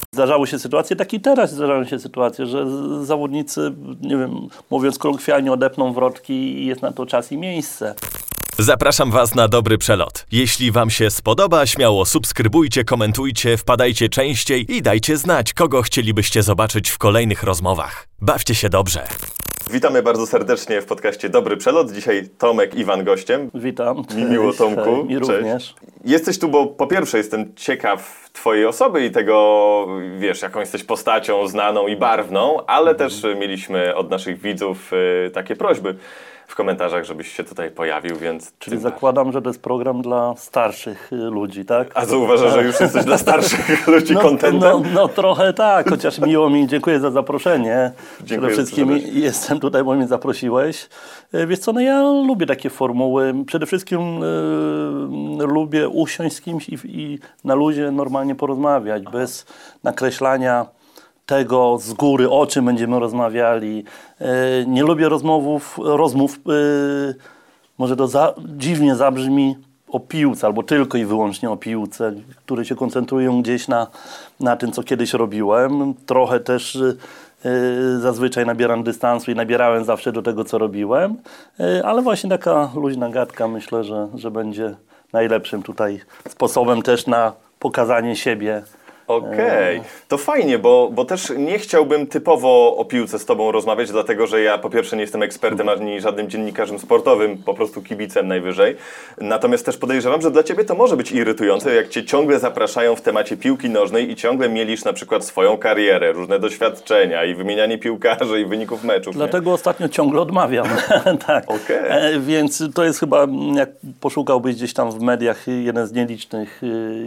Zdarzały się sytuacje, tak i teraz zdarzają się sytuacje, że zawodnicy, nie wiem, mówiąc kolokwialnie, odepną wrotki i jest na to czas i miejsce. Zapraszam Was na dobry przelot. Jeśli Wam się spodoba, śmiało subskrybujcie, komentujcie, wpadajcie częściej i dajcie znać, kogo chcielibyście zobaczyć w kolejnych rozmowach. Bawcie się dobrze. Witamy bardzo serdecznie w podcaście Dobry Przelot. Dzisiaj Tomek Iwan gościem. Witam. Mi miło, Tomku. Mi również. Jesteś tu, bo po pierwsze jestem ciekaw Twojej osoby i tego, wiesz, jaką jesteś postacią znaną i barwną, ale też mieliśmy od naszych widzów takie prośby w komentarzach, żebyś się tutaj pojawił, więc... Czyli zakładam, że to jest program dla starszych ludzi, tak? A co uważasz, że już jesteś dla starszych ludzi contentem? No trochę tak, chociaż miło mi, dziękuję za zaproszenie. Przede wszystkim jestem tutaj, bo mnie zaprosiłeś. Wiesz co, no ja lubię takie formuły. Przede wszystkim lubię usiąść z kimś i na luzie normalnie porozmawiać, bez nakreślania tego z góry, o czym będziemy rozmawiali. Nie lubię rozmów, może to dziwnie zabrzmi, o piłce, albo tylko i wyłącznie o piłce, które się koncentrują gdzieś na tym, co kiedyś robiłem. Trochę też zazwyczaj nabieram dystansu i nabierałem zawsze do tego, co robiłem, ale właśnie taka luźna gadka, myślę, że będzie najlepszym tutaj sposobem też na pokazanie siebie. Okej, to fajnie, bo też nie chciałbym typowo o piłce z Tobą rozmawiać, dlatego że ja po pierwsze nie jestem ekspertem ani żadnym dziennikarzem sportowym, po prostu kibicem najwyżej. Natomiast też podejrzewam, że dla Ciebie to może być irytujące, jak Cię ciągle zapraszają w temacie piłki nożnej i ciągle mielisz na przykład swoją karierę, różne doświadczenia i wymienianie piłkarzy i wyników meczów. Dlatego ostatnio ciągle odmawiam. Tak. Okay. Więc to jest chyba, jak poszukałbyś gdzieś tam w mediach, jeden z nielicznych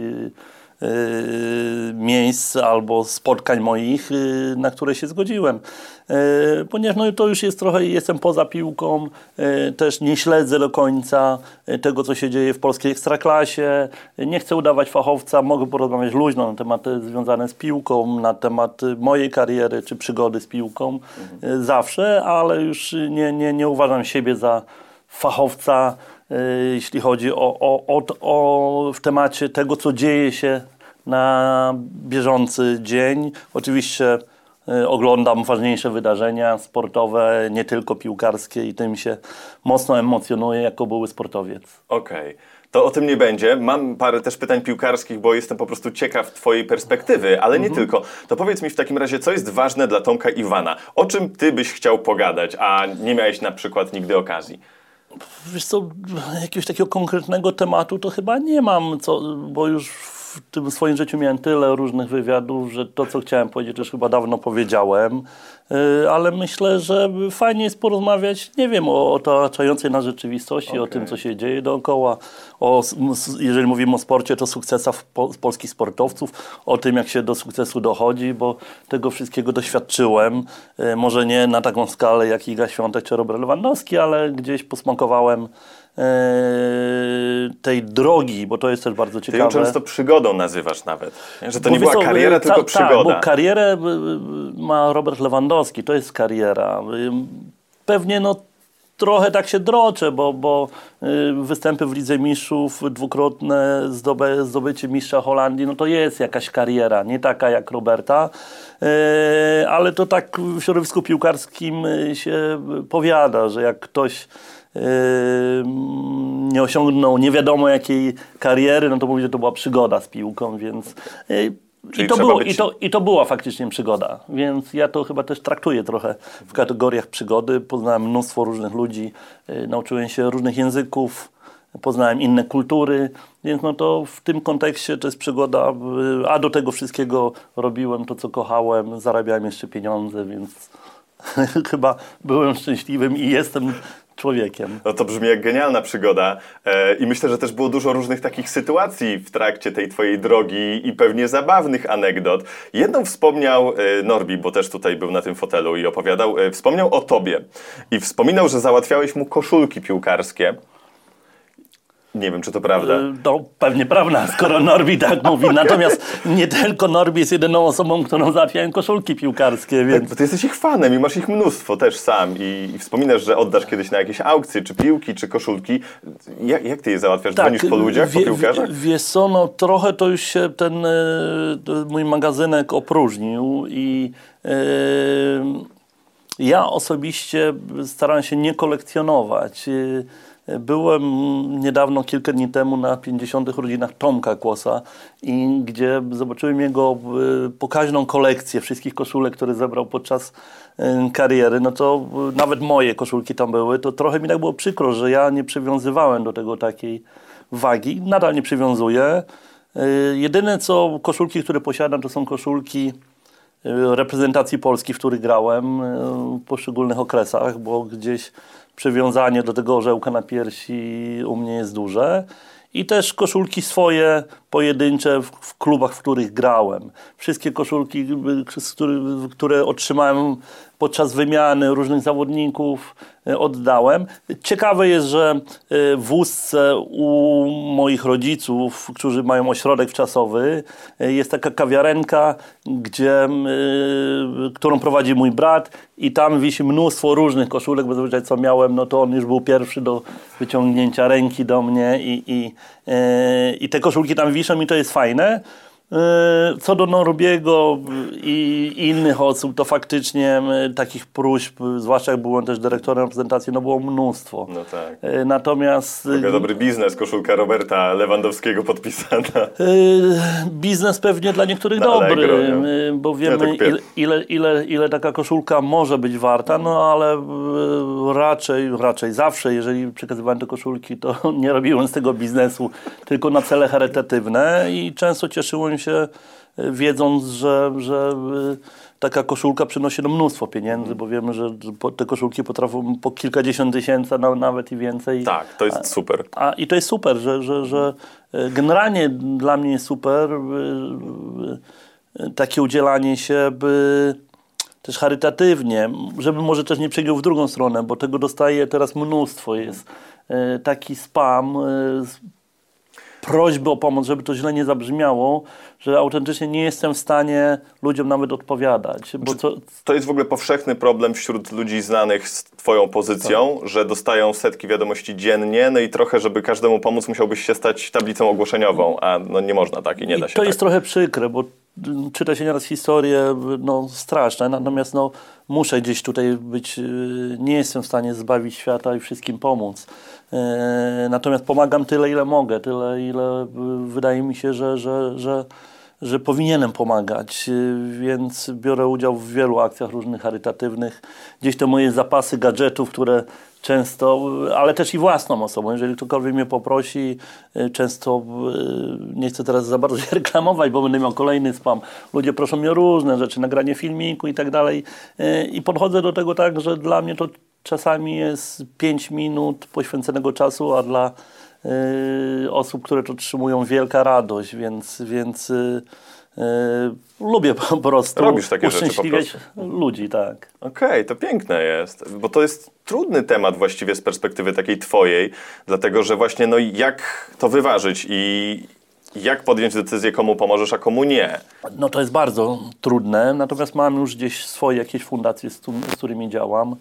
miejsc albo spotkań moich, na które się zgodziłem. Ponieważ no, to już jest trochę, jestem poza piłką, też nie śledzę do końca tego, co się dzieje w polskiej ekstraklasie. Nie chcę udawać fachowca, mogę porozmawiać luźno na tematy związane z piłką, na temat mojej kariery czy przygody z piłką. Zawsze, ale już nie uważam siebie za fachowca, jeśli chodzi w temacie tego, co dzieje się na bieżący dzień. Oczywiście oglądam ważniejsze wydarzenia sportowe, nie tylko piłkarskie i tym się mocno emocjonuję jako były sportowiec. Okej. To o tym nie będzie. Mam parę też pytań piłkarskich, bo jestem po prostu ciekaw Twojej perspektywy, ale nie tylko. To powiedz mi w takim razie, co jest ważne dla Tomka Iwana? O czym Ty byś chciał pogadać, a nie miałeś na przykład nigdy okazji? Wiesz co, jakiegoś takiego konkretnego tematu to chyba nie mam, bo już w tym swoim życiu miałem tyle różnych wywiadów, że to, co chciałem powiedzieć, już chyba dawno powiedziałem, ale myślę, że fajnie jest porozmawiać, nie wiem, o otaczającej nas rzeczywistości, o tym, co się dzieje dookoła, jeżeli mówimy o sporcie, to sukcesach polskich sportowców, o tym, jak się do sukcesu dochodzi, bo tego wszystkiego doświadczyłem, może nie na taką skalę jak Iga Świątek czy Robert Lewandowski, ale gdzieś posmakowałem tej drogi, bo to jest też bardzo ciekawe. Ty ją często przygodą nazywasz nawet, że to nie była kariera, tylko przygoda. Tak, bo karierę ma Robert Lewandowski, to jest kariera. Pewnie trochę tak się droczę, bo występy w Lidze Mistrzów, dwukrotne zdobycie mistrza Holandii, no to jest jakaś kariera, nie taka jak Roberta, ale to tak w środowisku piłkarskim się powiada, że jak ktoś nie osiągnął nie wiadomo jakiej kariery, no to mówi, że to była przygoda z piłką, więc to była faktycznie przygoda, więc ja to chyba też traktuję trochę w kategoriach przygody. Poznałem mnóstwo różnych ludzi, nauczyłem się różnych języków, poznałem inne kultury, więc no to w tym kontekście to jest przygoda, a do tego wszystkiego robiłem to, co kochałem, zarabiałem jeszcze pieniądze, więc chyba byłem szczęśliwym i jestem człowiekiem. No to brzmi jak genialna przygoda i myślę, że też było dużo różnych takich sytuacji w trakcie tej Twojej drogi i pewnie zabawnych anegdot. Jedną wspomniał Norbi, bo też tutaj był na tym fotelu i opowiadał, wspomniał o Tobie i wspominał, że załatwiałeś mu koszulki piłkarskie. Nie wiem, czy to prawda. No, pewnie prawda, skoro Norbi tak mówi. Natomiast nie tylko Norbi jest jedyną osobą, którą załatwiają koszulki piłkarskie, więc... Tak, bo ty jesteś ich fanem i masz ich mnóstwo też sam i wspominasz, że oddasz kiedyś na jakieś aukcje, czy piłki, czy koszulki. Jak ty je załatwiasz? Dzwonisz po ludziach, po piłkarzach? Wiesz co, no trochę to już się ten mój magazynek opróżnił i ja osobiście starałem się nie kolekcjonować. Byłem niedawno, kilka dni temu na 50. urodzinach Tomka Kłosa, i gdzie zobaczyłem jego pokaźną kolekcję wszystkich koszulek, które zebrał podczas kariery. No to nawet moje koszulki tam były. To trochę mi tak było przykro, że ja nie przywiązywałem do tego takiej wagi. Nadal nie przywiązuję. Jedyne co koszulki, które posiadam, to są koszulki reprezentacji Polski, w których grałem w poszczególnych okresach, bo gdzieś przywiązanie do tego orzełka na piersi u mnie jest duże. I też koszulki swoje, pojedyncze w klubach, w których grałem. Wszystkie koszulki, które otrzymałem podczas wymiany różnych zawodników, oddałem. Ciekawe jest, że w Wózce u moich rodziców, którzy mają ośrodek wczasowy, jest taka kawiarenka, którą prowadzi mój brat, i tam wisi mnóstwo różnych koszulek, bo zazwyczaj co miałem, no to on już był pierwszy do wyciągnięcia ręki do mnie i te koszulki tam wiszą i to jest fajne. Co do Norbiego i innych osób, to faktycznie takich próśb, zwłaszcza jak byłem też dyrektorem reprezentacji, no było mnóstwo. No tak. Natomiast... Dobry biznes, koszulka Roberta Lewandowskiego podpisana. Biznes pewnie dla niektórych dobry, bo wiemy ile taka koszulka może być warta, no ale raczej zawsze, jeżeli przekazywałem te koszulki, to nie robiłem z tego biznesu, tylko na cele charytatywne, i często cieszyłem się, wiedząc, że taka koszulka przynosi mnóstwo pieniędzy, bo wiemy, że te koszulki potrafią po kilkadziesiąt tysięcy, nawet i więcej. Tak, to jest super. I to jest super, że generalnie dla mnie jest super takie udzielanie się też charytatywnie, żeby może też nie przegiął w drugą stronę, bo tego dostaję teraz mnóstwo. Jest taki spam, prośby o pomoc, żeby to źle nie zabrzmiało, że autentycznie nie jestem w stanie ludziom nawet odpowiadać. Bo to jest w ogóle powszechny problem wśród ludzi znanych z twoją pozycją, tak, że dostają setki wiadomości dziennie, no i trochę, żeby każdemu pomóc, musiałbyś się stać tablicą ogłoszeniową, a no nie można tak i nie da się. To jest trochę przykre, bo czyta się nieraz historie straszne, natomiast muszę gdzieś tutaj być, nie jestem w stanie zbawić świata i wszystkim pomóc. Natomiast pomagam tyle, ile mogę, tyle, ile wydaje mi się, że powinienem pomagać, więc biorę udział w wielu akcjach różnych charytatywnych. Gdzieś te moje zapasy gadżetów, które często, ale też i własną osobą, jeżeli ktokolwiek mnie poprosi, często, nie chcę teraz za bardzo się reklamować, bo będę miał kolejny spam. Ludzie proszą mnie o różne rzeczy, nagranie filmiku i tak dalej. I podchodzę do tego tak, że dla mnie to czasami jest 5 minut poświęconego czasu, a dla osób, które to otrzymują, wielka radość, więc lubię po prostu uszczęśliwiać ludzi, tak. Okej, to piękne jest, bo to jest trudny temat właściwie z perspektywy takiej twojej, dlatego że właśnie jak to wyważyć i jak podjąć decyzję, komu pomożesz, a komu nie? No to jest bardzo trudne, natomiast mam już gdzieś swoje jakieś fundacje, z którymi działam,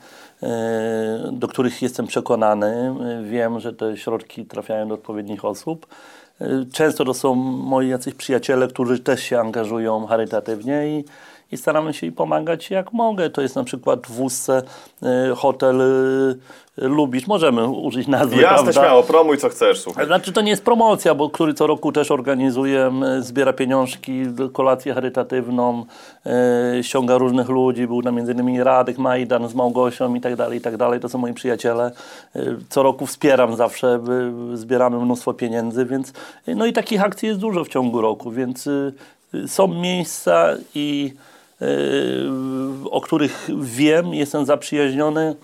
do których jestem przekonany. Wiem, że te środki trafiają do odpowiednich osób. Często to są moi jacyś przyjaciele, którzy też się angażują charytatywnie i staramy się im pomagać jak mogę. To jest na przykład w Wózce hotel Lubicz. Możemy użyć nazwy, jasne, prawda? Śmiało, promuj co chcesz, słuchaj. Znaczy to nie jest promocja, bo który co roku też organizuje, zbiera pieniążki, kolację charytatywną, ściąga różnych ludzi. Był tam m.in. Radek Majdan z Małgosią i tak dalej. To są moi przyjaciele. Co roku wspieram zawsze, zbieramy mnóstwo pieniędzy, więc i takich akcji jest dużo w ciągu roku, więc są miejsca o których wiem, jestem zaprzyjaźniony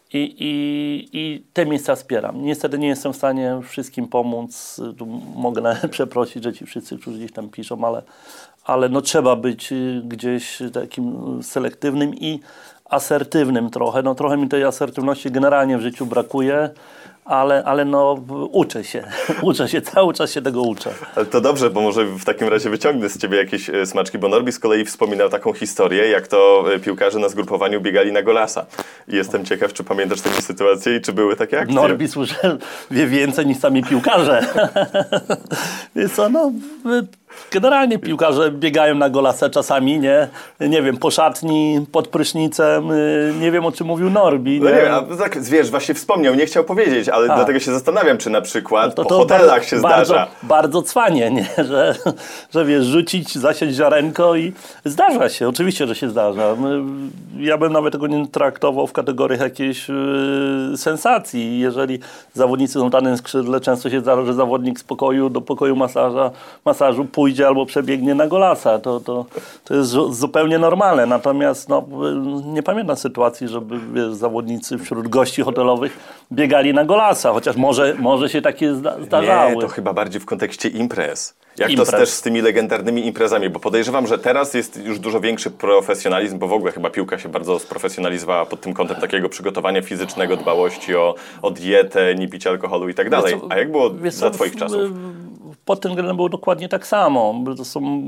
i te miejsca wspieram. Niestety nie jestem w stanie wszystkim pomóc. Tu mogę nawet przeprosić, że ci wszyscy, którzy gdzieś tam piszą, ale trzeba być gdzieś takim selektywnym i asertywnym trochę. Trochę mi tej asertywności generalnie w życiu brakuje, ale no uczę się, cały czas się tego uczę. Ale to dobrze, bo może w takim razie wyciągnę z ciebie jakieś smaczki, bo Norbi z kolei wspominał taką historię, jak to piłkarze na zgrupowaniu biegali na golasa. I jestem ciekaw, czy pamiętasz takie sytuacje i czy były takie akcje? Norbi, słyszę, wie więcej niż sami piłkarze. Wiesz co, no... Generalnie piłkarze biegają na golasa czasami, nie wiem, po szatni, pod prysznicem, nie wiem, o czym mówił Norbi. No nie wiem, a tak, wiesz, właśnie wspomniał, nie chciał powiedzieć, ale dlatego się zastanawiam, czy na przykład po hotelach się zdarza. Bardzo cwanie, nie? Że wiesz, rzucić, zasiać ziarenko i zdarza się, oczywiście, że się zdarza. Ja bym nawet tego nie traktował w kategoriach jakiejś sensacji. Jeżeli zawodnicy są w danym skrzydle, często się zdarza, że zawodnik z pokoju do pokoju masażu pójdzie albo przebiegnie na golasa. To jest zupełnie normalne. Natomiast no, nie pamiętam sytuacji, żeby wiesz, zawodnicy wśród gości hotelowych biegali na golasa, chociaż może się takie zdarzały. Nie, to chyba bardziej w kontekście imprez. Jak to też z tymi legendarnymi imprezami, bo podejrzewam, że teraz jest już dużo większy profesjonalizm, bo w ogóle chyba piłka się bardzo sprofesjonalizowała pod tym kątem takiego przygotowania fizycznego, dbałości o dietę, nie picie alkoholu i tak dalej. A jak było za twoich czasów? Pod tym względem było dokładnie tak samo. To są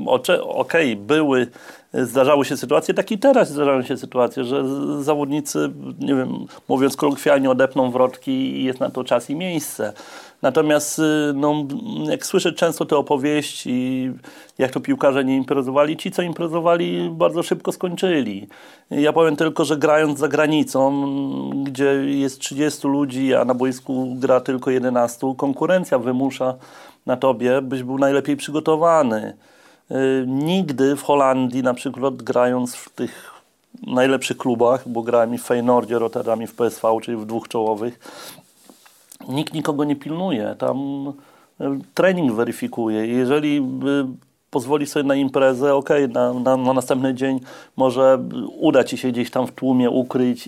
zdarzały się sytuacje, tak i teraz zdarzają się sytuacje, że zawodnicy, nie wiem, mówiąc kolokwialnie, odepną wrotki i jest na to czas i miejsce. Natomiast no, jak słyszę często te opowieści, jak to piłkarze nie imprezowali, ci co imprezowali bardzo szybko skończyli. Ja powiem tylko, że grając za granicą, gdzie jest 30 ludzi, a na boisku gra tylko 11, konkurencja wymusza na tobie, byś był najlepiej przygotowany. Nigdy w Holandii, na przykład grając w tych najlepszych klubach, bo grałem i w Feyenoordzie, Rotterdam i w PSV, czyli w dwóch czołowych, nikt nikogo nie pilnuje. Tam trening weryfikuje. Jeżeli pozwoli sobie na imprezę, na następny dzień może uda ci się gdzieś tam w tłumie ukryć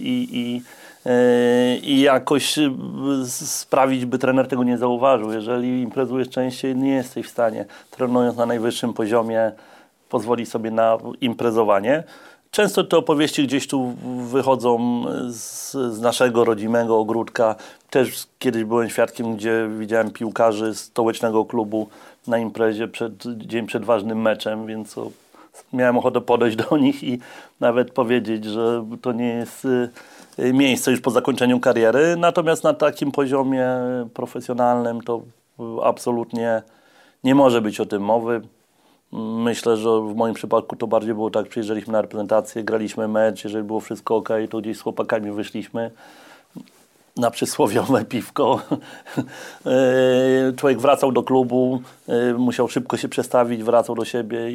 i jakoś sprawić, by trener tego nie zauważył. Jeżeli imprezujesz częściej, nie jesteś w stanie, trenując na najwyższym poziomie, pozwolić sobie na imprezowanie. Często te opowieści gdzieś tu wychodzą z naszego rodzimego ogródka. Też kiedyś byłem świadkiem, gdzie widziałem piłkarzy z stołecznego klubu na imprezie dzień przed ważnym meczem, więc miałem ochotę podejść do nich i nawet powiedzieć, że to nie jest miejsce już po zakończeniu kariery. Natomiast na takim poziomie profesjonalnym to absolutnie nie może być o tym mowy. Myślę, że w moim przypadku to bardziej było tak, przyjeżdżaliśmy na reprezentację, graliśmy mecz, jeżeli było wszystko ok, to gdzieś z chłopakami wyszliśmy na przysłowiowe piwko. Człowiek wracał do klubu, musiał szybko się przestawić, wracał do siebie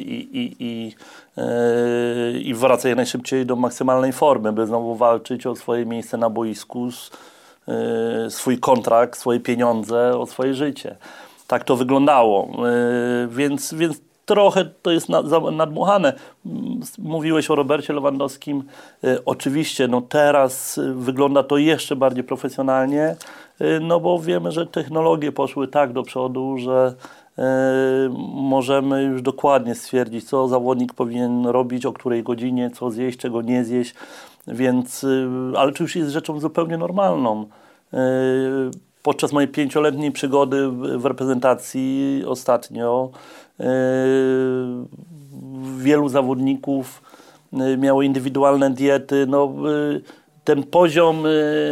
i wraca jak najszybciej do maksymalnej formy, by znowu walczyć o swoje miejsce na boisku, swój kontrakt, swoje pieniądze, o swoje życie. Tak to wyglądało. Więc trochę to jest nadmuchane. Mówiłeś o Robercie Lewandowskim. Oczywiście no teraz wygląda to jeszcze bardziej profesjonalnie, no bo wiemy, że technologie poszły tak do przodu, że możemy już dokładnie stwierdzić, co zawodnik powinien robić, o której godzinie, co zjeść, czego nie zjeść. Więc, ale to już jest rzeczą zupełnie normalną. Podczas mojej 5-letniej przygody w reprezentacji ostatnio wielu zawodników miało indywidualne diety. No, ten poziom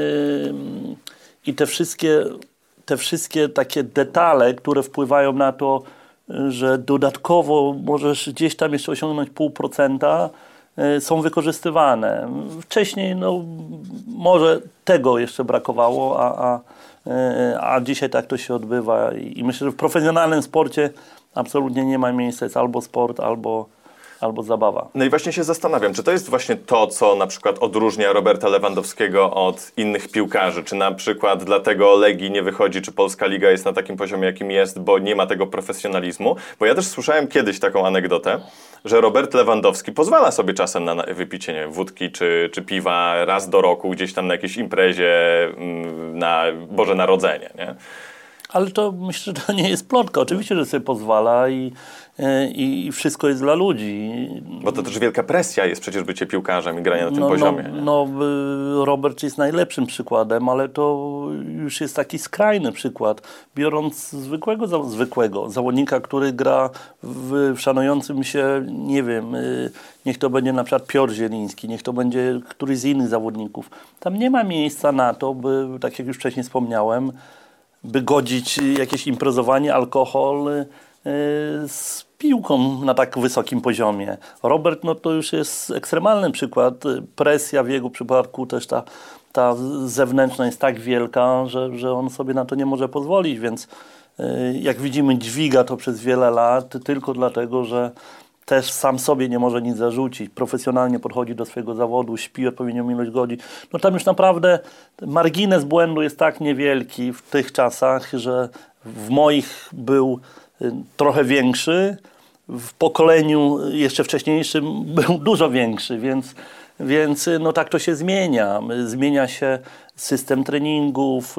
i te wszystkie takie detale, które wpływają na to, że dodatkowo możesz gdzieś tam jeszcze osiągnąć 0,5%, są wykorzystywane. Wcześniej no, może tego jeszcze brakowało, a dzisiaj tak to się odbywa i myślę, że w profesjonalnym sporcie absolutnie nie ma miejsca, jest albo sport, albo zabawa. No i właśnie się zastanawiam, czy to jest właśnie to, co na przykład odróżnia Roberta Lewandowskiego od innych piłkarzy? Czy na przykład dlatego Legii nie wychodzi, czy Polska Liga jest na takim poziomie, jakim jest, bo nie ma tego profesjonalizmu? Bo ja też słyszałem kiedyś taką anegdotę, że Robert Lewandowski pozwala sobie czasem na wypicie, nie wiem, wódki czy piwa raz do roku gdzieś tam na jakiejś imprezie na Boże Narodzenie, nie? Ale to myślę, że to nie jest plotka. Oczywiście, że sobie pozwala i wszystko jest dla ludzi. Bo to też wielka presja jest przecież bycie piłkarzem i granie na tym poziomie. Robert jest najlepszym przykładem, ale to już jest taki skrajny przykład. Biorąc zwykłego zawodnika, który gra w szanującym się, nie wiem, niech to będzie na przykład Piotr Zieliński, niech to będzie któryś z innych zawodników. Tam nie ma miejsca na to, by, tak jak już wcześniej wspomniałem, by godzić jakieś imprezowanie, alkohol z piłką na tak wysokim poziomie. Robert, no to już jest ekstremalny przykład. Presja w jego przypadku też ta zewnętrzna jest tak wielka, że on sobie na to nie może pozwolić, więc jak widzimy, dźwiga to przez wiele lat tylko dlatego, że też sam sobie nie może nic zarzucić, profesjonalnie podchodzi do swojego zawodu, śpi odpowiednią ilość godzin. No tam już naprawdę margines błędu jest tak niewielki w tych czasach, że w moich był trochę większy, w pokoleniu jeszcze wcześniejszym był dużo większy, więc no tak to się zmienia. Zmienia się system treningów,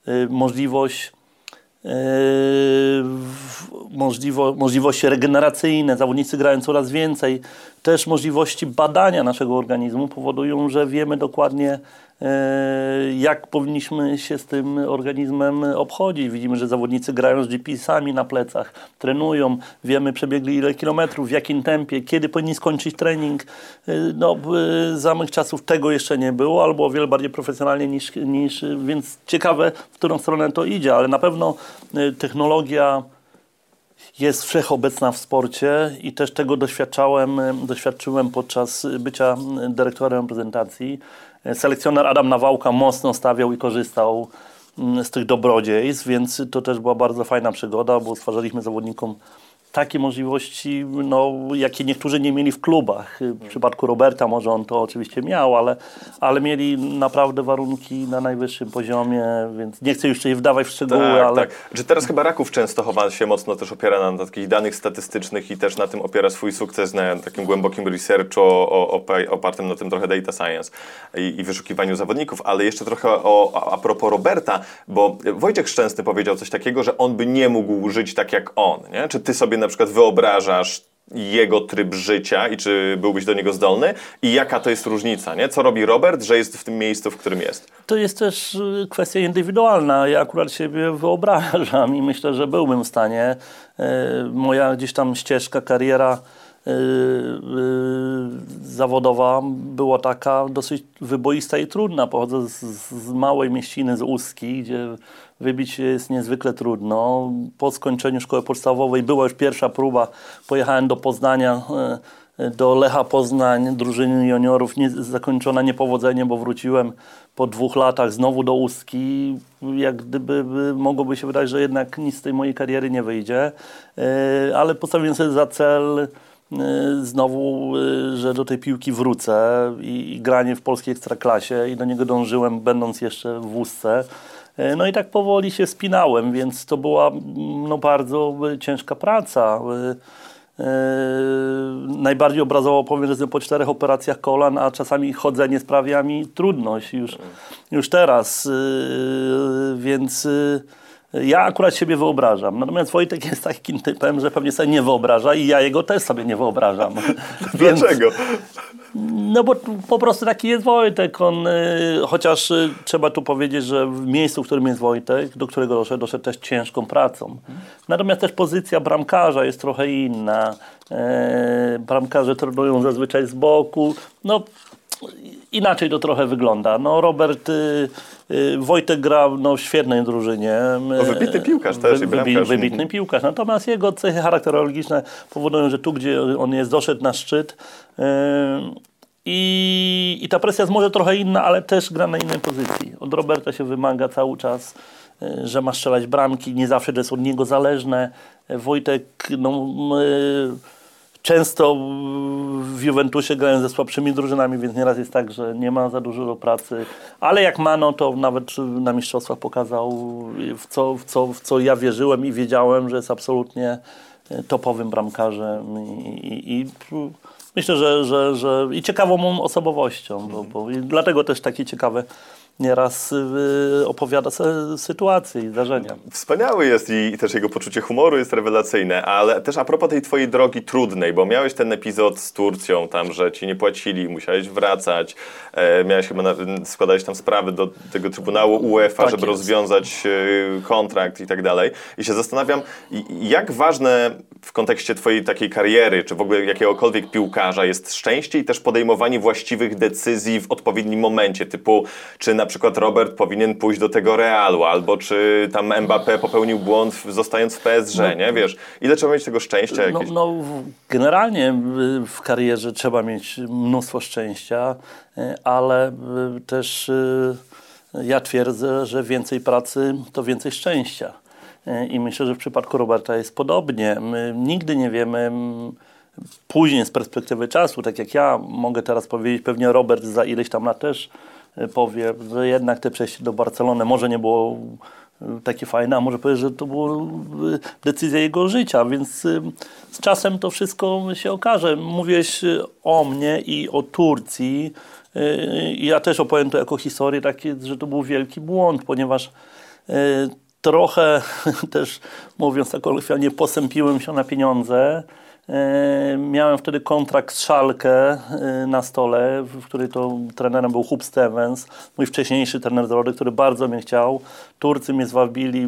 możliwości regeneracyjne, zawodnicy grają coraz więcej. Też możliwości badania naszego organizmu powodują, że wiemy dokładnie, jak powinniśmy się z tym organizmem obchodzić. Widzimy, że zawodnicy grają z GPS-ami na plecach, trenują, wiemy, przebiegli ile kilometrów, w jakim tempie, kiedy powinni skończyć trening. No, za moich czasów tego jeszcze nie było, albo o wiele bardziej profesjonalnie niż więc ciekawe, w którą stronę to idzie, ale na pewno technologia jest wszechobecna w sporcie i też tego doświadczyłem podczas bycia dyrektorem reprezentacji. Selekcjoner Adam Nawałka mocno stawiał i korzystał z tych dobrodziejstw, więc to też była bardzo fajna przygoda, bo stwarzaliśmy zawodnikom takie możliwości, no, jakie niektórzy nie mieli w klubach. W przypadku Roberta może on to oczywiście miał, ale mieli naprawdę warunki na najwyższym poziomie, więc nie chcę już się wdawać w szczegóły, ale... Tak. Że teraz chyba Raków Częstochowa się mocno też opiera na takich danych statystycznych i też na tym opiera swój sukces, na takim głębokim researchu opartym na tym trochę data science i wyszukiwaniu zawodników, ale jeszcze trochę a propos Roberta, bo Wojciech Szczęsny powiedział coś takiego, że on by nie mógł żyć tak jak on, nie? Czy ty sobie na przykład wyobrażasz jego tryb życia i czy byłbyś do niego zdolny i jaka to jest różnica, nie? Co robi Robert, że jest w tym miejscu, w którym jest? To jest też kwestia indywidualna. Ja akurat siebie wyobrażam i myślę, że byłbym w stanie. Moja gdzieś tam ścieżka, kariera zawodowa była taka dosyć wyboista i trudna. Pochodzę z małej mieściny, z Ustki, gdzie wybić się jest niezwykle trudno. Po skończeniu szkoły podstawowej była już pierwsza próba. Pojechałem do Poznania, do Lecha Poznań, drużyny juniorów, zakończona niepowodzeniem, bo wróciłem po 2 latach znowu do Ustki. Jak gdyby mogłoby się wydać, że jednak nic z tej mojej kariery nie wyjdzie. Ale postawiłem sobie za cel znowu, że do tej piłki wrócę i granie w polskiej ekstraklasie i do niego dążyłem, będąc jeszcze w Ustce. No i tak powoli się spinałem, więc to była bardzo ciężka praca. Najbardziej obrazowo powiem, że jestem po 4 operacjach kolan, a czasami chodzenie sprawia mi trudność już teraz, więc ja akurat siebie wyobrażam. Natomiast Wojtek jest takim typem, że pewnie sobie nie wyobraża i ja jego też sobie nie wyobrażam. Dlaczego? No bo po prostu taki jest Wojtek. On, chociaż trzeba tu powiedzieć, że w miejscu, w którym jest Wojtek, do którego doszedł też ciężką pracą. Natomiast też pozycja bramkarza jest trochę inna. Bramkarze trenują zazwyczaj z boku. No, inaczej to trochę wygląda. No, Wojtek gra w świetnej drużynie. Wybitny piłkarz też i bramkarz. Wybitny piłkarz. Natomiast jego cechy charakterologiczne powodują, że tu, gdzie on doszedł na szczyt i ta presja jest może trochę inna, ale też gra na innej pozycji. Od Roberta się wymaga cały czas, że ma strzelać bramki. Nie zawsze to jest od niego zależne. Wojtek często w Juventusie grają ze słabszymi drużynami, więc nieraz jest tak, że nie ma za dużo do pracy. Ale jak ma, no to nawet na mistrzostwach pokazał, w co ja wierzyłem i wiedziałem, że jest absolutnie topowym bramkarzem. I myślę, że i ciekawą osobowością, bo i dlatego też takie ciekawe nieraz opowiada sytuacje i zdarzenia. Wspaniały jest i też jego poczucie humoru jest rewelacyjne, ale też a propos tej twojej drogi trudnej, bo miałeś ten epizod z Turcją tam, że ci nie płacili, musiałeś wracać, miałeś chyba, składałeś tam sprawy do tego Trybunału UEFA, tak żeby rozwiązać kontrakt i tak dalej. I się zastanawiam, jak ważne w kontekście twojej takiej kariery, czy w ogóle jakiegokolwiek piłkarza jest szczęście i też podejmowanie właściwych decyzji w odpowiednim momencie, typu czy na przykład Robert powinien pójść do tego Realu, albo czy tam Mbappé popełnił błąd zostając w PSG, nie? Wiesz, ile trzeba mieć tego szczęścia? Jakieś... Generalnie w karierze trzeba mieć mnóstwo szczęścia, ale też ja twierdzę, że więcej pracy to więcej szczęścia. I myślę, że w przypadku Roberta jest podobnie. My nigdy nie wiemy później z perspektywy czasu, tak jak ja mogę teraz powiedzieć, pewnie Robert za ileś tam lat też powie, że jednak te przejście do Barcelony może nie było takie fajne, a może powie, że to była decyzja jego życia, więc z czasem to wszystko się okaże. Mówiłeś o mnie i o Turcji. Ja też opowiem to jako historię, takie, że to był wielki błąd, ponieważ trochę też, mówiąc tak kolokwialnie, posępiłem się na pieniądze. Miałem wtedy kontrakt z Schalke na stole, w której to trenerem był Hub Stevens, mój wcześniejszy trener z Rody, który bardzo mnie chciał. Turcy mnie zwabili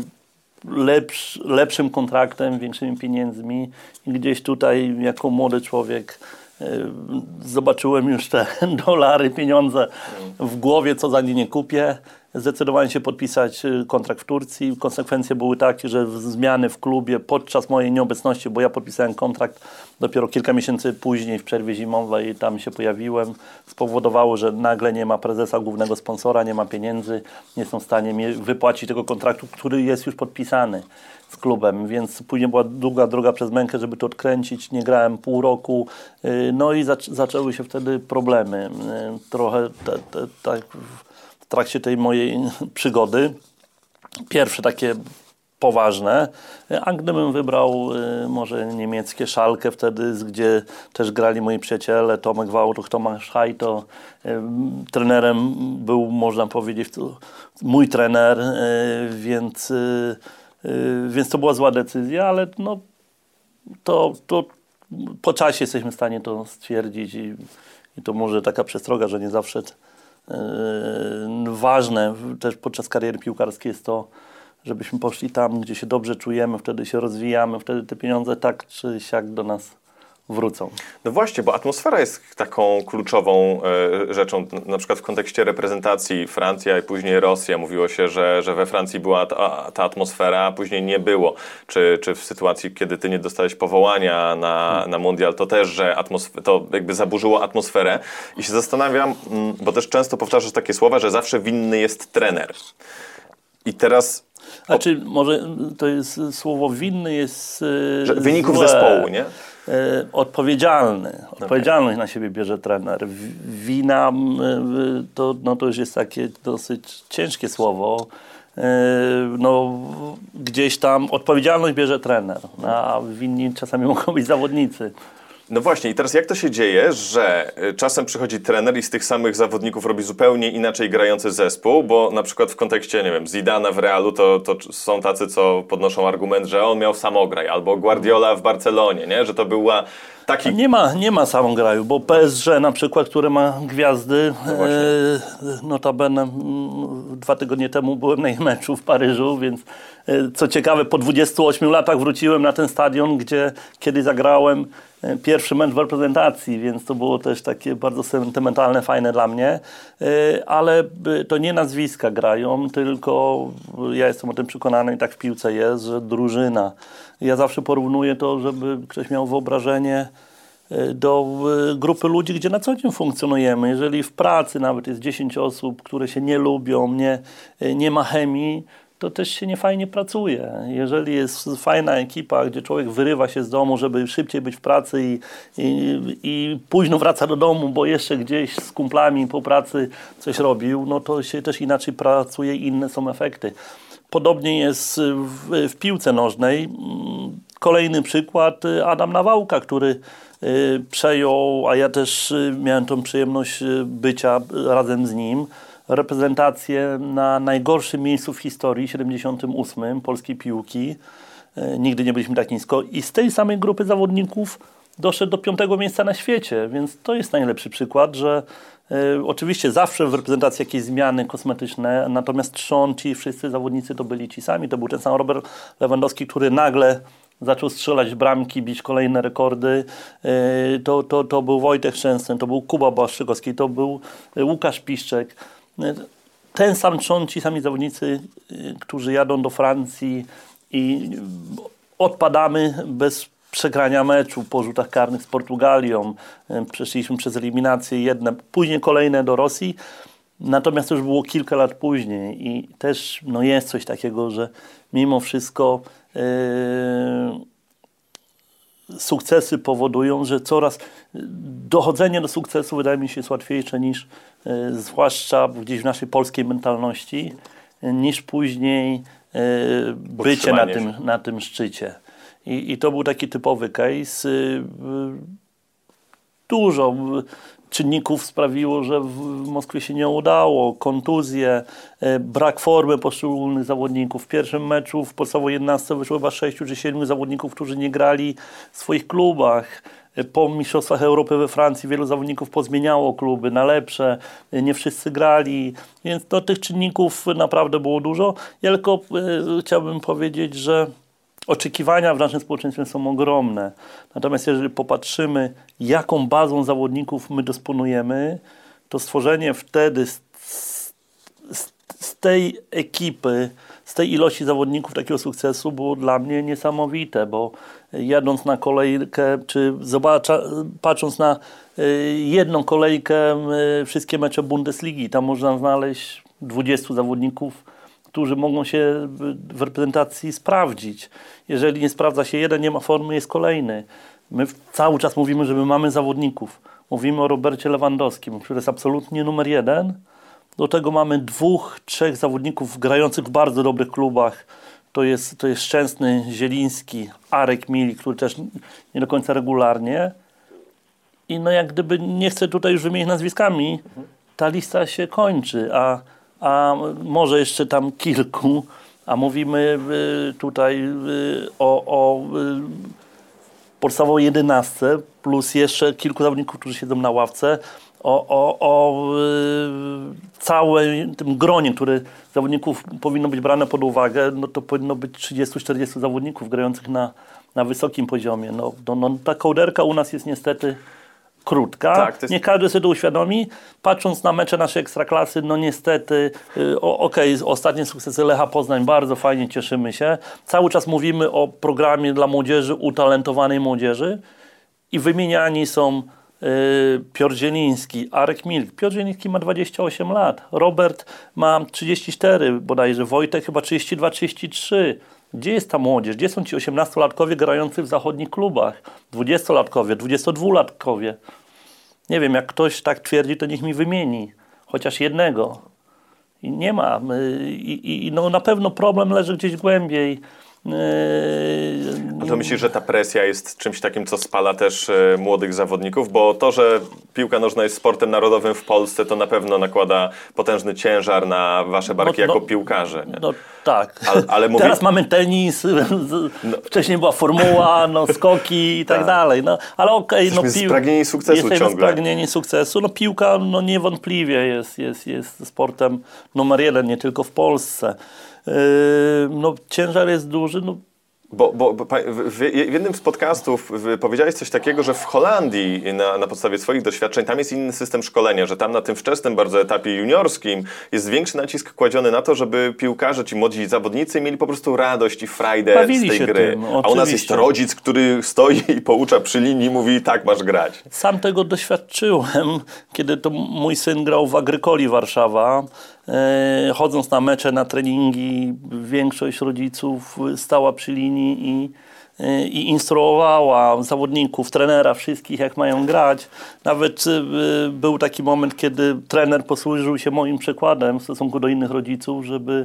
lepszym kontraktem, większymi pieniędzmi i gdzieś tutaj jako młody człowiek zobaczyłem już te dolary, pieniądze w głowie, co za nie kupię. Zdecydowałem się podpisać kontrakt w Turcji. Konsekwencje były takie, że zmiany w klubie podczas mojej nieobecności, bo ja podpisałem kontrakt dopiero kilka miesięcy później w przerwie zimowej, tam się pojawiłem, spowodowało, że nagle nie ma prezesa, głównego sponsora, nie ma pieniędzy, nie są w stanie mi wypłacić tego kontraktu, który jest już podpisany z klubem, więc później była długa droga przez mękę, żeby to odkręcić, nie grałem pół roku, no i zaczęły się wtedy problemy. Trochę tak w trakcie tej mojej przygody. Pierwsze takie poważne, a gdybym wybrał może niemieckie Schalke wtedy, gdzie też grali moi przyjaciele, Tomek Wałtuch, Tomasz Hajto, trenerem był, można powiedzieć, mój trener, więc to była zła decyzja, ale no, to po czasie jesteśmy w stanie to stwierdzić i to może taka przestroga, że nie zawsze ważne też podczas kariery piłkarskiej jest to, żebyśmy poszli tam, gdzie się dobrze czujemy, wtedy się rozwijamy, wtedy te pieniądze tak czy siak do nas wrócą. No właśnie, bo atmosfera jest taką kluczową rzeczą, na przykład w kontekście reprezentacji Francja i później Rosja. Mówiło się, że we Francji była ta atmosfera, a później nie było. Czy w sytuacji, kiedy ty nie dostałeś powołania na mundial, to też, że to jakby zaburzyło atmosferę. I się zastanawiam, bo też często powtarzasz takie słowa, że zawsze winny jest trener. I teraz... Znaczy, może to jest słowo winny jest wyników złe. Zespołu, nie? Odpowiedzialność na siebie bierze trener. Wina to już jest takie dosyć ciężkie słowo. Gdzieś tam odpowiedzialność bierze trener, a winni czasami mogą być zawodnicy. No właśnie i teraz jak to się dzieje, że czasem przychodzi trener i z tych samych zawodników robi zupełnie inaczej grający zespół, bo na przykład w kontekście, nie wiem, Zidana w Realu to są tacy, co podnoszą argument, że on miał samograj, albo Guardiola w Barcelonie, nie? Że to była taki... Nie ma samograju, bo PSG na przykład, które ma gwiazdy, notabene 2 tygodnie temu byłem na ich meczu w Paryżu, więc co ciekawe, po 28 latach wróciłem na ten stadion, gdzie kiedyś zagrałem pierwszy mecz w reprezentacji, więc to było też takie bardzo sentymentalne, fajne dla mnie, ale to nie nazwiska grają, tylko ja jestem o tym przekonany i tak w piłce jest, że drużyna. Ja zawsze porównuję to, żeby ktoś miał wyobrażenie do grupy ludzi, gdzie na co dzień funkcjonujemy. Jeżeli w pracy nawet jest 10 osób, które się nie lubią, nie ma chemii, to też się niefajnie pracuje. Jeżeli jest fajna ekipa, gdzie człowiek wyrywa się z domu, żeby szybciej być w pracy i późno wraca do domu, bo jeszcze gdzieś z kumplami po pracy coś robił, no to się też inaczej pracuje i inne są efekty. Podobnie jest w piłce nożnej. Kolejny przykład, Adam Nawałka, który przejął, a ja też miałem tą przyjemność bycia razem z nim, reprezentację na najgorszym miejscu w historii, 78, polskiej piłki. Nigdy nie byliśmy tak nisko. I z tej samej grupy zawodników doszedł do 5. miejsca na świecie, więc to jest najlepszy przykład, że oczywiście zawsze w reprezentacji jakieś zmiany kosmetyczne, natomiast trzon ci wszyscy zawodnicy to byli ci sami. To był ten sam Robert Lewandowski, który nagle zaczął strzelać bramki, bić kolejne rekordy. To był Wojtek Szczęsny, to był Kuba Błaszczykowski, to był Łukasz Piszczek. Ten sam trzon, ci sami zawodnicy, którzy jadą do Francji i odpadamy bez przegrania meczu po rzutach karnych z Portugalią. Przeszliśmy przez eliminacje jedne, później kolejne do Rosji. Natomiast to już było kilka lat później i też jest coś takiego, że mimo wszystko sukcesy powodują, że coraz dochodzenie do sukcesu wydaje mi się jest łatwiejsze niż zwłaszcza gdzieś w naszej polskiej mentalności, niż później bycie na tym szczycie. I to był taki typowy case. Dużo czynników sprawiło, że w Moskwie się nie udało. Kontuzje, brak formy poszczególnych zawodników. W pierwszym meczu w podstawowej 11 wyszło chyba 6 czy 7 zawodników, którzy nie grali w swoich klubach. Po Mistrzostwach Europy we Francji wielu zawodników pozmieniało kluby na lepsze. Nie wszyscy grali, więc tych czynników naprawdę było dużo. Ja tylko chciałbym powiedzieć, że oczekiwania w naszym społeczeństwie są ogromne. Natomiast jeżeli popatrzymy, jaką bazą zawodników my dysponujemy, to stworzenie wtedy z tej ekipy, z tej ilości zawodników takiego sukcesu było dla mnie niesamowite, bo jadąc na kolejkę, czy patrząc na jedną kolejkę wszystkie mecze Bundesligi, tam można znaleźć 20 zawodników, którzy mogą się w reprezentacji sprawdzić. Jeżeli nie sprawdza się jeden, nie ma formy, jest kolejny. My cały czas mówimy, że my mamy zawodników. Mówimy o Robercie Lewandowskim, który jest absolutnie numer 1. Do tego mamy 2, 3 zawodników grających w bardzo dobrych klubach. To jest Szczęsny, Zieliński, Arek Milik, który też nie do końca regularnie. I jak gdyby, nie chcę tutaj już wymienić nazwiskami, ta lista się kończy, a może jeszcze tam kilku, a mówimy tutaj o podstawowej 11 plus jeszcze kilku zawodników, którzy siedzą na ławce, o całym tym gronie, które zawodników powinno być brane pod uwagę, to powinno być 30-40 zawodników grających na wysokim poziomie. Ta kołderka u nas jest niestety krótka. Tak, nie każdy sobie to uświadomi. Patrząc na mecze naszej Ekstraklasy, niestety, ostatnie sukcesy Lecha Poznań, bardzo fajnie, cieszymy się. Cały czas mówimy o programie dla młodzieży, utalentowanej młodzieży i wymieniani są Piotr Zieliński, Arek Milik. Piotr Zieliński ma 28 lat, Robert ma 34 bodajże, Wojtek chyba 32-33. Gdzie jest ta młodzież? Gdzie są ci 18-latkowie grający w zachodnich klubach? 20-latkowie, 22-latkowie? Nie wiem, jak ktoś tak twierdzi, to niech mi wymieni. Chociaż jednego. I nie ma. Na pewno problem leży gdzieś głębiej. A to myślisz, że ta presja jest czymś takim, co spala też młodych zawodników? Bo to, że piłka nożna jest sportem narodowym w Polsce, to na pewno nakłada potężny ciężar na wasze barki jako piłkarze. Nie? Tak. Ale teraz mamy tenis, wcześniej była formuła, skoki i tak dalej. Ale spragnieni sukcesu ciągle. Spragnieni sukcesu. Piłka niewątpliwie jest sportem numer 1, nie tylko w Polsce. Ciężar jest duży. Bo w jednym z podcastów powiedziałeś coś takiego, że w Holandii na podstawie swoich doświadczeń tam jest inny system szkolenia, że tam na tym wczesnym bardzo etapie juniorskim jest większy nacisk kładziony na to, żeby piłkarze, ci młodzi zawodnicy mieli po prostu radość i frajdę z tej gry. A u nas jest rodzic, który stoi i poucza przy linii i mówi, tak masz grać. Sam tego doświadczyłem, kiedy to mój syn grał w Agrykoli Warszawa. Chodząc na mecze, na treningi, większość rodziców stała przy linii i instruowała zawodników, trenera, wszystkich, jak mają grać. Nawet był taki moment, kiedy trener posłużył się moim przykładem w stosunku do innych rodziców, żeby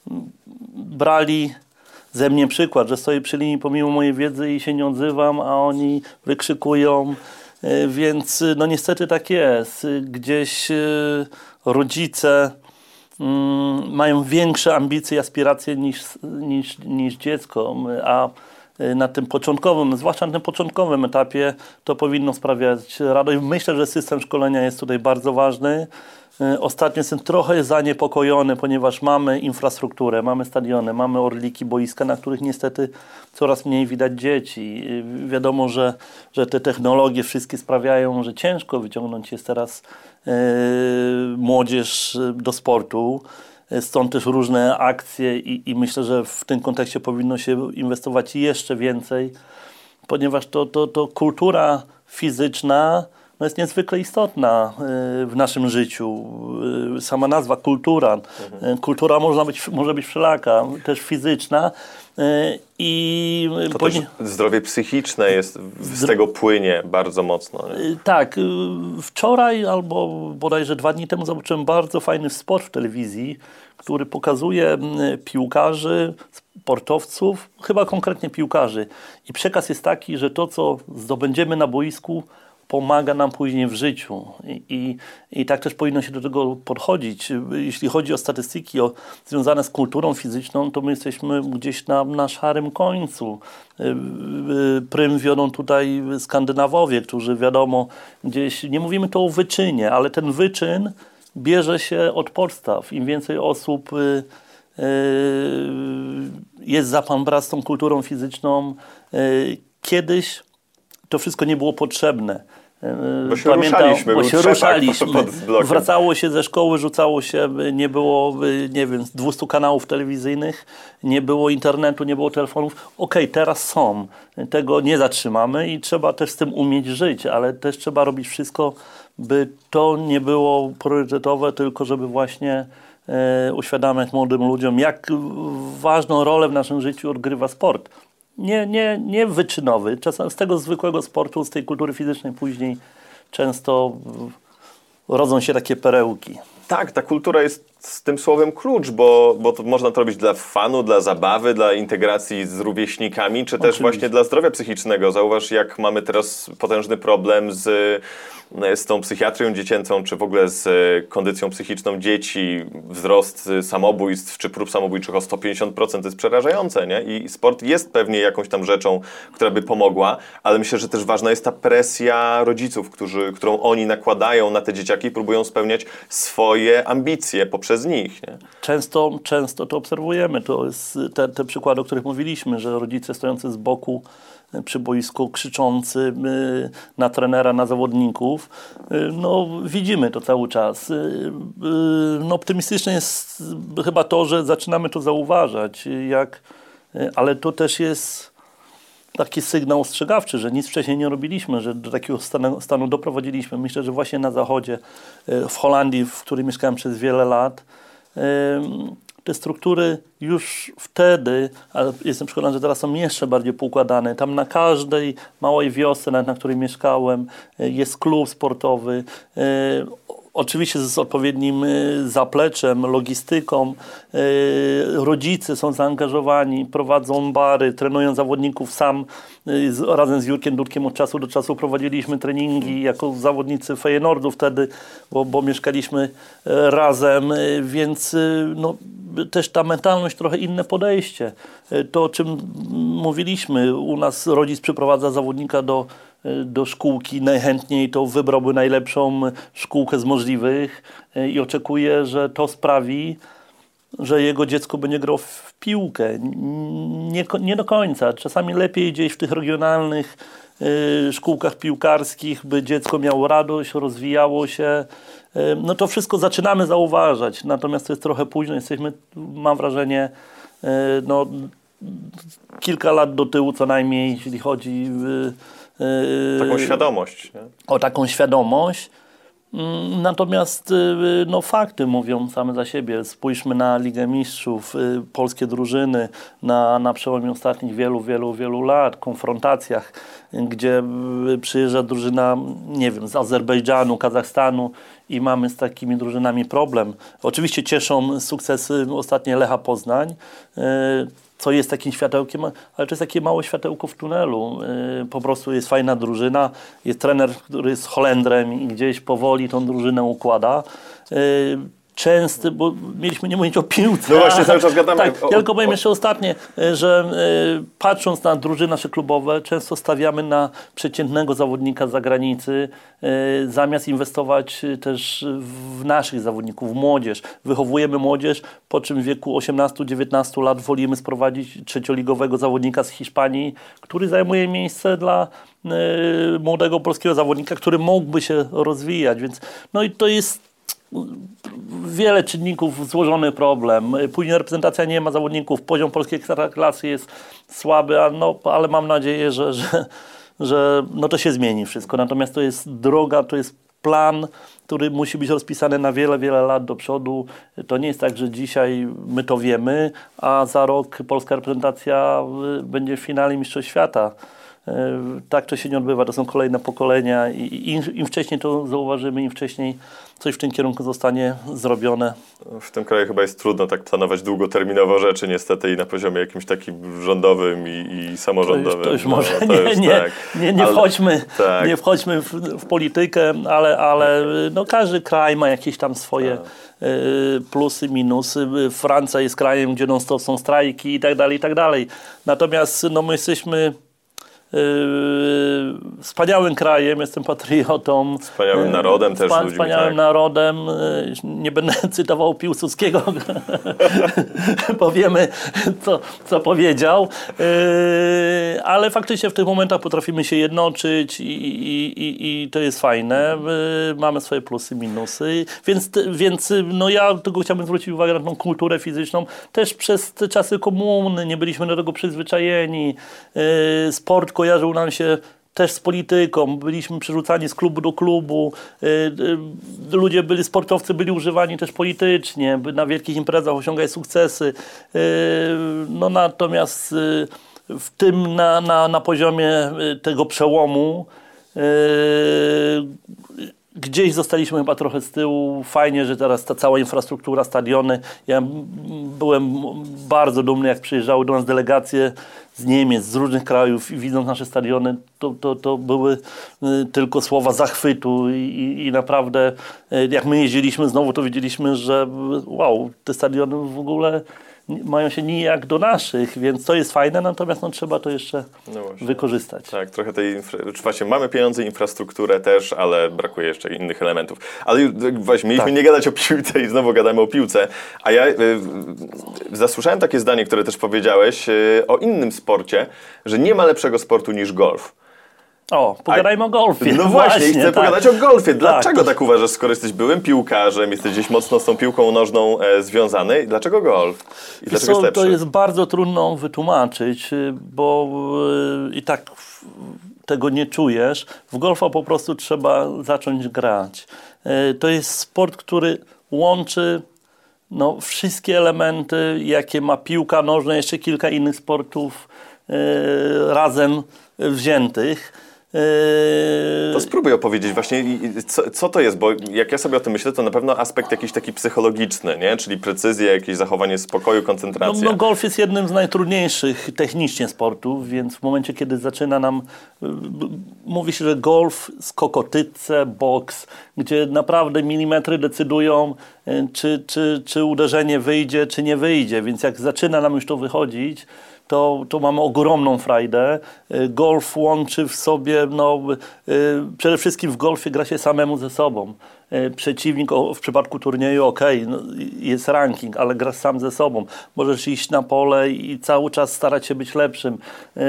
brali ze mnie przykład, że stoję przy linii pomimo mojej wiedzy i się nie odzywam, a oni wykrzykują. Więc niestety tak jest. Gdzieś rodzice mają większe ambicje i aspiracje niż dziecko, a na tym początkowym, zwłaszcza na tym początkowym etapie, to powinno sprawiać radość. Myślę, że system szkolenia jest tutaj bardzo ważny. Ostatnio jestem trochę zaniepokojony, ponieważ mamy infrastrukturę, mamy stadiony, mamy orliki, boiska, na których niestety coraz mniej widać dzieci. Wiadomo, że te technologie wszystkie sprawiają, że ciężko wyciągnąć jest teraz młodzież do sportu. Stąd też różne akcje i myślę, że w tym kontekście powinno się inwestować jeszcze więcej, ponieważ to kultura fizyczna jest niezwykle istotna w naszym życiu. Sama nazwa kultura. Kultura może być wszelaka, też fizyczna. To też zdrowie psychiczne jest, z tego płynie bardzo mocno. Nie? Tak. Wczoraj albo bodajże 2 dni temu zobaczyłem bardzo fajny spot w telewizji, który pokazuje piłkarzy, sportowców, chyba konkretnie piłkarzy. I przekaz jest taki, że to, co zdobędziemy na boisku, pomaga nam później w życiu. I tak też powinno się do tego podchodzić. Jeśli chodzi o statystyki związane z kulturą fizyczną, to my jesteśmy gdzieś na szarym końcu. Prym wiodą tutaj Skandynawowie, którzy wiadomo gdzieś, nie mówimy tu o wyczynie, ale ten wyczyn bierze się od podstaw. Im więcej osób jest za pan brat z tą kulturą fizyczną, kiedyś to wszystko nie było potrzebne. Bo się ruszaliśmy. Wracało się ze szkoły, rzucało się, nie było, 200 kanałów telewizyjnych, nie było internetu, nie było telefonów. Okej, teraz są. Tego nie zatrzymamy i trzeba też z tym umieć żyć, ale też trzeba robić wszystko, by to nie było priorytetowe, tylko żeby właśnie uświadamiać młodym ludziom, jak ważną rolę w naszym życiu odgrywa sport. Nie wyczynowy. Czasem z tego zwykłego sportu, z tej kultury fizycznej później często rodzą się takie perełki. Tak, ta kultura jest z tym słowem klucz, bo to można to robić dla fanu, dla zabawy, dla integracji z rówieśnikami, czy też właśnie dla zdrowia psychicznego. Zauważ, jak mamy teraz potężny problem z tą psychiatrią dziecięcą, czy w ogóle z kondycją psychiczną dzieci, wzrost samobójstw, czy prób samobójczych o 150% jest przerażające, nie? I sport jest pewnie jakąś tam rzeczą, która by pomogła, ale myślę, że też ważna jest ta presja rodziców, którą oni nakładają na te dzieciaki i próbują spełniać swoje ambicje poprzez nich, nie? Często to obserwujemy. To jest te przykłady, o których mówiliśmy, że rodzice stojący z boku przy boisku, krzyczący na trenera, na zawodników. Widzimy to cały czas. Optymistyczne jest chyba to, że zaczynamy to zauważać, ale to też jest taki sygnał ostrzegawczy, że nic wcześniej nie robiliśmy, że do takiego stanu doprowadziliśmy. Myślę, że właśnie na zachodzie, w Holandii, w której mieszkałem przez wiele lat, te struktury już wtedy, ale jestem przekonany, że teraz są jeszcze bardziej poukładane. Tam na każdej małej wiosce, na której mieszkałem, jest klub sportowy. Oczywiście z odpowiednim zapleczem, logistyką. Rodzice są zaangażowani, prowadzą bary, trenują zawodników. Sam razem z Jurkiem Dudkiem od czasu do czasu prowadziliśmy treningi jako zawodnicy Feyenoordu wtedy, bo mieszkaliśmy razem, więc też ta mentalność, trochę inne podejście. To, o czym mówiliśmy, u nas rodzic przyprowadza zawodnika do szkółki, najchętniej to wybrałby najlepszą szkółkę z możliwych i oczekuje, że to sprawi, że jego dziecko będzie grało w piłkę. Nie do końca. Czasami lepiej gdzieś w tych regionalnych szkółkach piłkarskich, by dziecko miało radość, rozwijało się. To wszystko zaczynamy zauważać. Natomiast to jest trochę późno. Jesteśmy, mam wrażenie, kilka lat do tyłu co najmniej, jeśli chodzi taką świadomość. Nie? O taką świadomość. Natomiast fakty mówią same za siebie. Spójrzmy na Ligę Mistrzów, polskie drużyny na przełomie ostatnich wielu lat, konfrontacjach, gdzie przyjeżdża drużyna, z Azerbejdżanu, Kazachstanu i mamy z takimi drużynami problem. Oczywiście cieszą sukcesy ostatnie Lecha Poznań, co jest takim światełkiem, ale to jest takie małe światełko w tunelu. Po prostu jest fajna drużyna, jest trener, który jest Holendrem i gdzieś powoli tą drużynę układa. częsty, bo mieliśmy nie mówić o piłce. No właśnie, cały czas gadamy. Tak, ja tylko powiem jeszcze ostatnie, że patrząc na drużyny nasze klubowe, często stawiamy na przeciętnego zawodnika z zagranicy, zamiast inwestować też w naszych zawodników, w młodzież. Wychowujemy młodzież, po czym w wieku 18-19 lat wolimy sprowadzić trzecioligowego zawodnika z Hiszpanii, który zajmuje miejsce dla młodego polskiego zawodnika, który mógłby się rozwijać. Więc no i to jest wiele czynników, złożony problem. Później reprezentacja nie ma zawodników, poziom polskiej klasy jest słaby, ale mam nadzieję, że to się zmieni wszystko. Natomiast to jest droga, to jest plan, który musi być rozpisany na wiele, wiele lat do przodu. To nie jest tak, że dzisiaj my to wiemy, a za rok polska reprezentacja będzie w finale Mistrzostw Świata. Tak to się nie odbywa, to są kolejne pokolenia i im wcześniej to zauważymy, im wcześniej coś w tym kierunku zostanie zrobione. W tym kraju chyba jest trudno tak planować długoterminowo rzeczy niestety i na poziomie jakimś takim rządowym i samorządowym. To już może nie wchodźmy w politykę, ale każdy kraj ma jakieś tam swoje plusy, minusy. Francja jest krajem, gdzie non-stop są strajki i tak dalej. Natomiast my jesteśmy wspaniałym krajem, jestem patriotą. Wspaniałym narodem też ludźmi. Wspaniałym narodem. Nie będę cytował Piłsudskiego. Powiemy, co powiedział. Ale faktycznie w tych momentach potrafimy się jednoczyć i to jest fajne. Mamy swoje plusy, minusy. Więc ja tylko chciałbym zwrócić uwagę na tą kulturę fizyczną. Też przez te czasy komuny nie byliśmy do tego przyzwyczajeni. Sport kojarzył nam się też z polityką. Byliśmy przerzucani z klubu do klubu. Sportowcy byli używani też politycznie, by na wielkich imprezach osiągać sukcesy. Natomiast w tym na poziomie tego przełomu gdzieś zostaliśmy chyba trochę z tyłu. Fajnie, że teraz ta cała infrastruktura, stadiony. Ja byłem bardzo dumny, jak przyjeżdżały do nas delegacje z Niemiec, z różnych krajów i widząc nasze stadiony, to były tylko słowa zachwytu i naprawdę jak my jeździliśmy znowu, to widzieliśmy, że wow, te stadiony w ogóle mają się nijak do naszych, więc to jest fajne, natomiast trzeba to jeszcze wykorzystać. Tak, trochę właśnie mamy pieniądze, infrastrukturę też, ale brakuje jeszcze innych elementów. Ale właśnie mieliśmy nie gadać o piłce i znowu gadamy o piłce, a ja zasłyszałem takie zdanie, które też powiedziałeś o innym sporcie, że nie ma lepszego sportu niż golf. Pogadajmy o golfie. No właśnie, chcę pogadać o golfie. Dlaczego tak uważasz, skoro jesteś byłym piłkarzem, jesteś gdzieś mocno z tą piłką nożną związany? Dlaczego golf? I dlaczego jest lepszy? To jest bardzo trudno wytłumaczyć, bo i tak tego nie czujesz. W golfa po prostu trzeba zacząć grać. To jest sport, który łączy wszystkie elementy, jakie ma piłka nożna, jeszcze kilka innych sportów razem wziętych. To spróbuj opowiedzieć właśnie, co to jest, bo jak ja sobie o tym myślę, to na pewno aspekt jakiś taki psychologiczny, nie? Czyli precyzja, jakieś zachowanie spokoju, koncentracja. Golf jest jednym z najtrudniejszych technicznie sportów, więc w momencie, kiedy zaczyna nam... Mówi się, że golf, skokotyce, boks, gdzie naprawdę milimetry decydują, czy uderzenie wyjdzie, czy nie wyjdzie, więc jak zaczyna nam już to wychodzić, to mamy ogromną frajdę. Golf łączy w sobie, przede wszystkim w golfie gra się samemu ze sobą. Przeciwnik w przypadku turnieju jest ranking, ale grasz sam ze sobą. Możesz iść na pole i cały czas starać się być lepszym.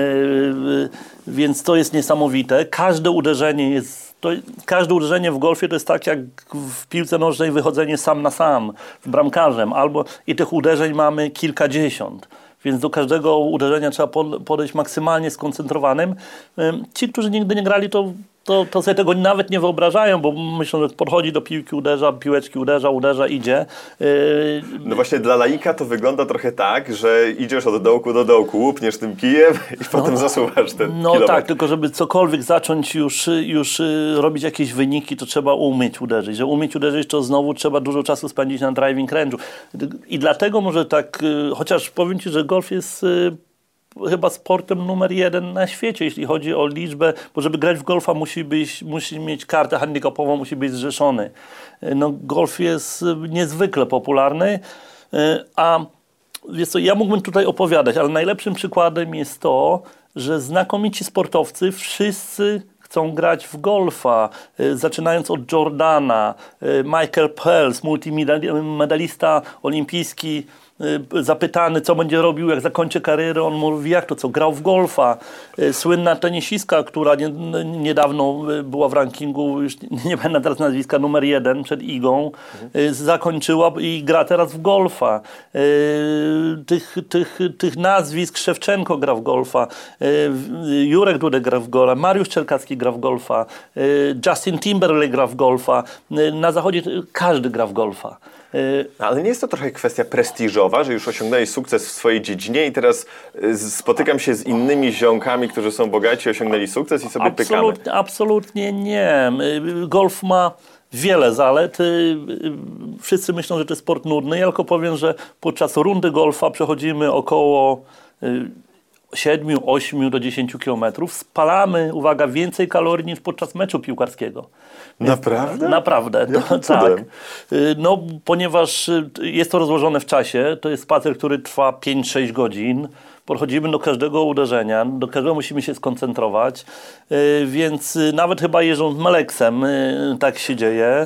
Więc to jest niesamowite. Każde uderzenie w golfie to jest tak jak w piłce nożnej wychodzenie sam na sam z bramkarzem. I tych uderzeń mamy kilkadziesiąt. Więc do każdego uderzenia trzeba podejść maksymalnie skoncentrowanym. Ci, którzy nigdy nie grali, to sobie tego nawet nie wyobrażają, bo myślą, że podchodzi do piłki, uderza, piłeczki uderza, idzie. No właśnie dla laika to wygląda trochę tak, że idziesz od dołku do dołku, łupniesz tym kijem i potem zasuwasz ten kilometr. Tak, tylko żeby cokolwiek zacząć już robić jakieś wyniki, to trzeba umieć uderzyć. Żeby umieć uderzyć, to znowu trzeba dużo czasu spędzić na driving range'u. I dlatego może tak, chociaż powiem Ci, że golf jest chyba sportem numer 1 na świecie, jeśli chodzi o liczbę, bo żeby grać w golfa musi mieć kartę handicapową, musi być zrzeszony. No, golf jest niezwykle popularny, a wiesz co, ja mógłbym tutaj opowiadać, ale najlepszym przykładem jest to, że znakomici sportowcy wszyscy chcą grać w golfa, zaczynając od Jordana, Michael Phelps, multimedalista olimpijski, zapytany, co będzie robił, jak zakończy karierę, on mówi, jak to, co, grał w golfa. Słynna tenisistka, która niedawno była w rankingu, już nie pamiętam teraz nazwiska, numer 1 przed Igą, zakończyła i gra teraz w golfa. Tych nazwisk, Szewczenko gra w golfa, Jurek Dudek gra w golfa, Mariusz Czerkacki gra w golfa, Justin Timberlake gra w golfa. Na zachodzie każdy gra w golfa. Ale nie jest to trochę kwestia prestiżowa, że już osiągnęli sukces w swojej dziedzinie i teraz spotykam się z innymi ziomkami, którzy są bogaci, osiągnęli sukces i sobie pykamy? Absolutnie nie. Golf ma wiele zalet. Wszyscy myślą, że to jest sport nudny. Ja tylko powiem, że podczas rundy golfa przechodzimy około 7, 8 do 10 kilometrów. Spalamy, uwaga, więcej kalorii niż podczas meczu piłkarskiego. Naprawdę? Naprawdę. Tak. No, ponieważ jest to rozłożone w czasie, to jest spacer, który trwa 5-6 godzin. Podchodzimy do każdego uderzenia, do każdego musimy się skoncentrować, więc nawet chyba jeżdżąc Meleksem tak się dzieje.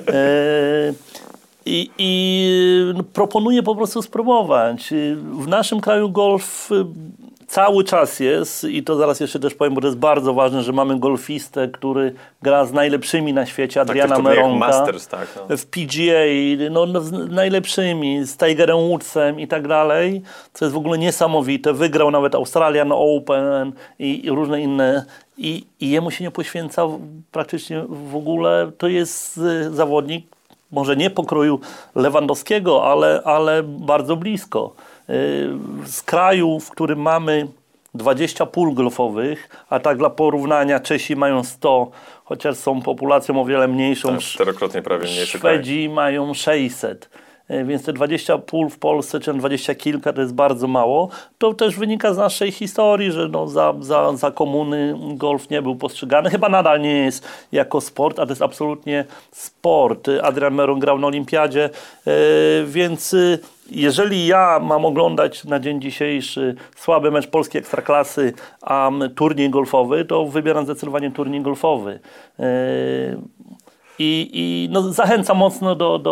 I proponuję po prostu spróbować. W naszym kraju golf cały czas jest i to zaraz jeszcze też powiem, bo to jest bardzo ważne, że mamy golfistę, który gra z najlepszymi na świecie, Adriana Meronka, Masters, tak, no. w PGA, z najlepszymi, z Tigerem Woodsem i tak dalej, co jest w ogóle niesamowite. Wygrał nawet Australian Open i różne inne i jemu się nie poświęca praktycznie w ogóle. To jest zawodnik, może nie pokroju Lewandowskiego, ale bardzo blisko. Z kraju, w którym mamy 20 pól golfowych, a tak dla porównania Czesi mają 100, chociaż są populacją o wiele mniejszą. Tak, 4-krotnie prawie mniejszy Szwedzi kraj. mają 600. Więc te 20 pól w Polsce, czy 20 kilka, to jest bardzo mało. To też wynika z naszej historii, że za komuny golf nie był postrzegany. Chyba nadal nie jest jako sport, a to jest absolutnie sport. Adrian Meron grał na olimpiadzie, więc jeżeli ja mam oglądać na dzień dzisiejszy słaby mecz polskiej ekstraklasy, a turniej golfowy, to wybieram zdecydowanie turniej golfowy. I zachęcam mocno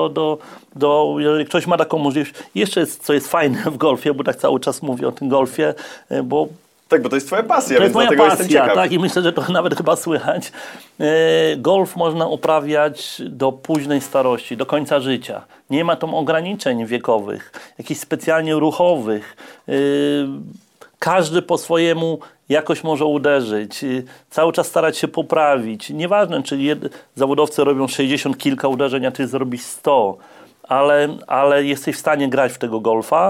do jeżeli ktoś ma taką możliwość. Jeszcze co jest fajne w golfie, bo tak cały czas mówię o tym golfie, bo tak, bo to jest twoja pasja, to jest moja dlatego pasja, jestem ciekaw. tak, i myślę, że to nawet chyba słychać. Golf można uprawiać do późnej starości, do końca życia. Nie ma tam ograniczeń wiekowych, jakichś specjalnie ruchowych. Każdy po swojemu jakoś może uderzyć, cały czas starać się poprawić. Nieważne, czy zawodowcy robią 60 kilka uderzeń, a ty zrobisz 100, ale jesteś w stanie grać w tego golfa.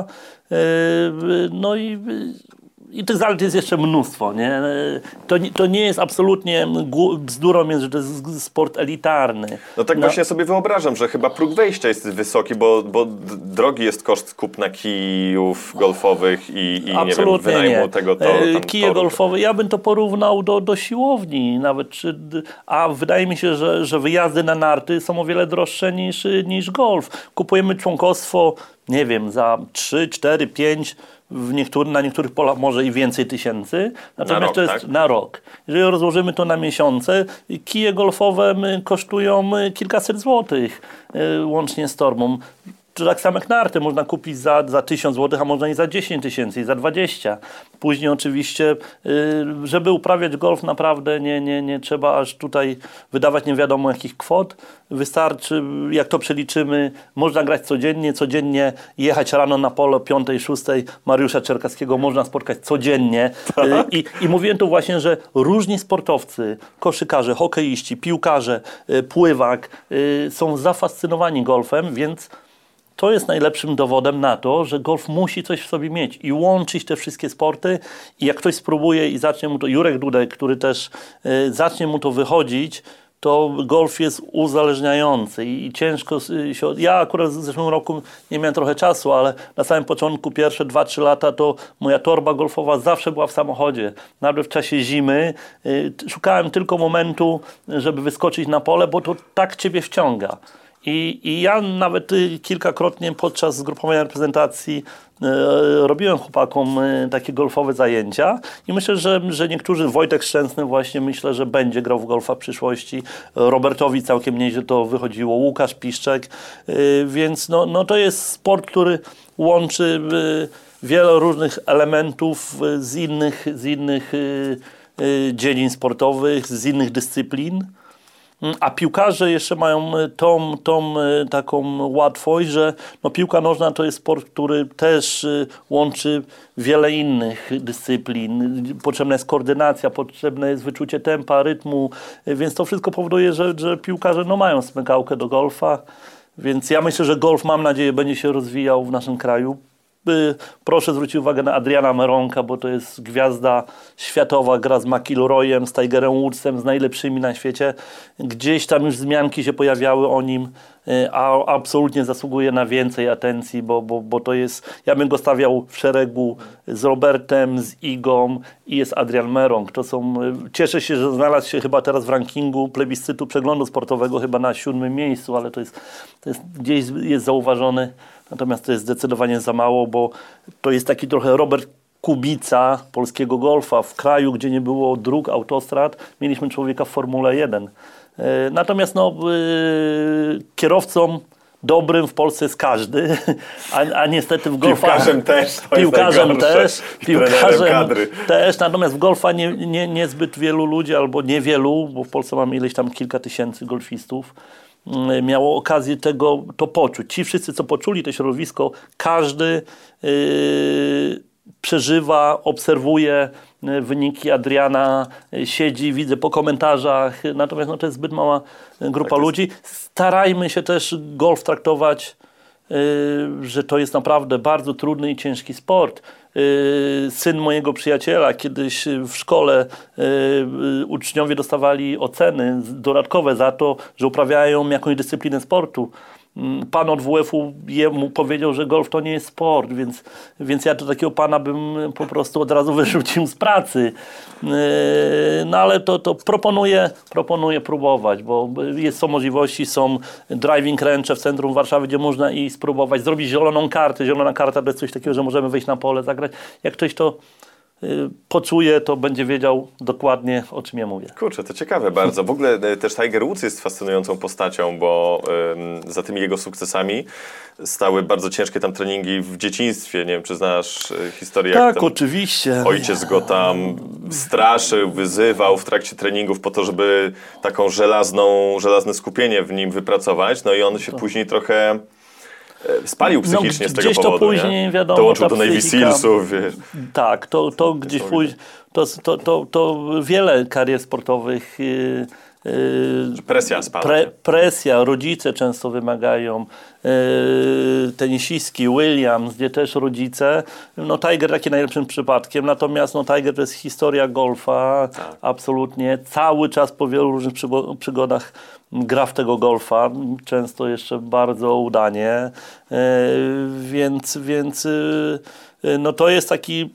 No i tych zalet jest jeszcze mnóstwo. Nie? To nie jest absolutnie bzdurą, jest, że to jest sport elitarny. No tak właśnie sobie wyobrażam, że chyba próg wejścia jest wysoki, bo drogi jest koszt kupna kijów golfowych i nie wiem, wynajmu tego kije golfowe, ja bym to porównał do siłowni nawet. A wydaje mi się, że wyjazdy na narty są o wiele droższe niż golf. Kupujemy członkostwo, nie wiem, za 3, 4, 5 na niektórych polach może i więcej tysięcy, natomiast to jest na rok. Jeżeli rozłożymy to na miesiące, kije golfowe kosztują kilkaset złotych łącznie z torbą. Tak samo jak narty można kupić za 1000 zł, a można i za 10 tysięcy, i za 20. Później oczywiście, żeby uprawiać golf naprawdę nie trzeba aż tutaj wydawać nie wiadomo jakich kwot. Wystarczy, jak to przeliczymy, można grać codziennie jechać rano na pole o 5, 6 Mariusza Czerkackiego można spotkać codziennie. I mówiłem tu właśnie, że różni sportowcy, koszykarze, hokeiści, piłkarze, pływak są zafascynowani golfem, więc to jest najlepszym dowodem na to, że golf musi coś w sobie mieć i łączyć te wszystkie sporty i jak ktoś spróbuje i zacznie mu to, Jurek Dudek, który też zacznie mu to wychodzić, to golf jest uzależniający i ciężko się... Ja akurat w zeszłym roku nie miałem trochę czasu, ale na samym początku, pierwsze 2-3 lata, to moja torba golfowa zawsze była w samochodzie. Nawet w czasie zimy szukałem tylko momentu, żeby wyskoczyć na pole, bo to tak ciebie wciąga. I ja nawet kilkakrotnie podczas zgrupowania reprezentacji robiłem chłopakom takie golfowe zajęcia i myślę, że niektórzy, Wojtek Szczęsny właśnie, myślę, że będzie grał w golfa w przyszłości. Robertowi całkiem nieźle to wychodziło, Łukasz Piszczek, więc no to jest sport, który łączy wiele różnych elementów z innych dziedzin sportowych, z innych dyscyplin. A piłkarze jeszcze mają tą taką łatwość, że no, piłka nożna to jest sport, który też łączy wiele innych dyscyplin. Potrzebna jest koordynacja, potrzebne jest wyczucie tempa, rytmu, więc to wszystko powoduje, że piłkarze no, mają smykałkę do golfa. Więc ja myślę, że golf, mam nadzieję, będzie się rozwijał w naszym kraju. Proszę zwrócić uwagę na Adriana Meronka, bo to jest gwiazda światowa, gra z McIlroyem, z Tigerem Woodsem, z najlepszymi na świecie. Gdzieś tam już wzmianki się pojawiały o nim, a absolutnie zasługuje na więcej atencji, bo to jest... Ja bym go stawiał w szeregu z Robertem, z Igą i jest Adrian Meronk. To są... Cieszę się, że znalazł się chyba teraz w rankingu plebiscytu przeglądu sportowego chyba na 7. miejscu, ale to jest gdzieś jest zauważony. Natomiast to jest zdecydowanie za mało, bo to jest taki trochę Robert Kubica polskiego golfa. W kraju, gdzie nie było dróg, autostrad, mieliśmy człowieka w Formule 1. Natomiast kierowcą dobrym w Polsce jest każdy, a niestety w golfa... Piłkarzem też. Piłkarzem też. Natomiast w golfa niezbyt wielu ludzi, albo niewielu, bo w Polsce mamy ileś tam kilka tysięcy golfistów, miało okazję to poczuć. Ci wszyscy, co poczuli to środowisko, każdy przeżywa, obserwuje wyniki Adriana, siedzi, widzę po komentarzach, natomiast to jest zbyt mała grupa ludzi. Starajmy się też golf traktować, że to jest naprawdę bardzo trudny i ciężki sport. Syn mojego przyjaciela, kiedyś w szkole uczniowie dostawali oceny dodatkowe za to, że uprawiają jakąś dyscyplinę sportu. Pan od WF-u jemu powiedział, że golf to nie jest sport, więc ja to takiego pana bym po prostu od razu wyrzucił z pracy. No ale to proponuję próbować, bo są możliwości, są driving range w centrum Warszawy, gdzie można i spróbować zrobić zieloną kartę. Zielona karta to jest coś takiego, że możemy wejść na pole, zagrać. Jak ktoś to poczuje, to będzie wiedział dokładnie, o czym ja mówię. Kurczę, to ciekawe bardzo. W ogóle też Tiger Woods jest fascynującą postacią, bo za tymi jego sukcesami stały bardzo ciężkie tam treningi w dzieciństwie. Nie wiem, czy znasz historię? Tak, oczywiście. Ojciec go tam straszył, wyzywał w trakcie treningów po to, żeby taką żelazne skupienie w nim wypracować. No i on się później trochę... spalił psychicznie z tego powodu, to później, nie? wiadomo, dołączył do Navy Sealsów. Tak, to gdzieś później, to wiele karier sportowych. Presja spada. Presja, rodzice często wymagają. Tenisistki, Williams, gdzie też rodzice. No Tiger taki najlepszym przypadkiem, natomiast Tiger to jest historia golfa, tak. Absolutnie. Cały czas po wielu różnych przygodach gra w tego golfa, często jeszcze bardzo udanie, więc to jest taki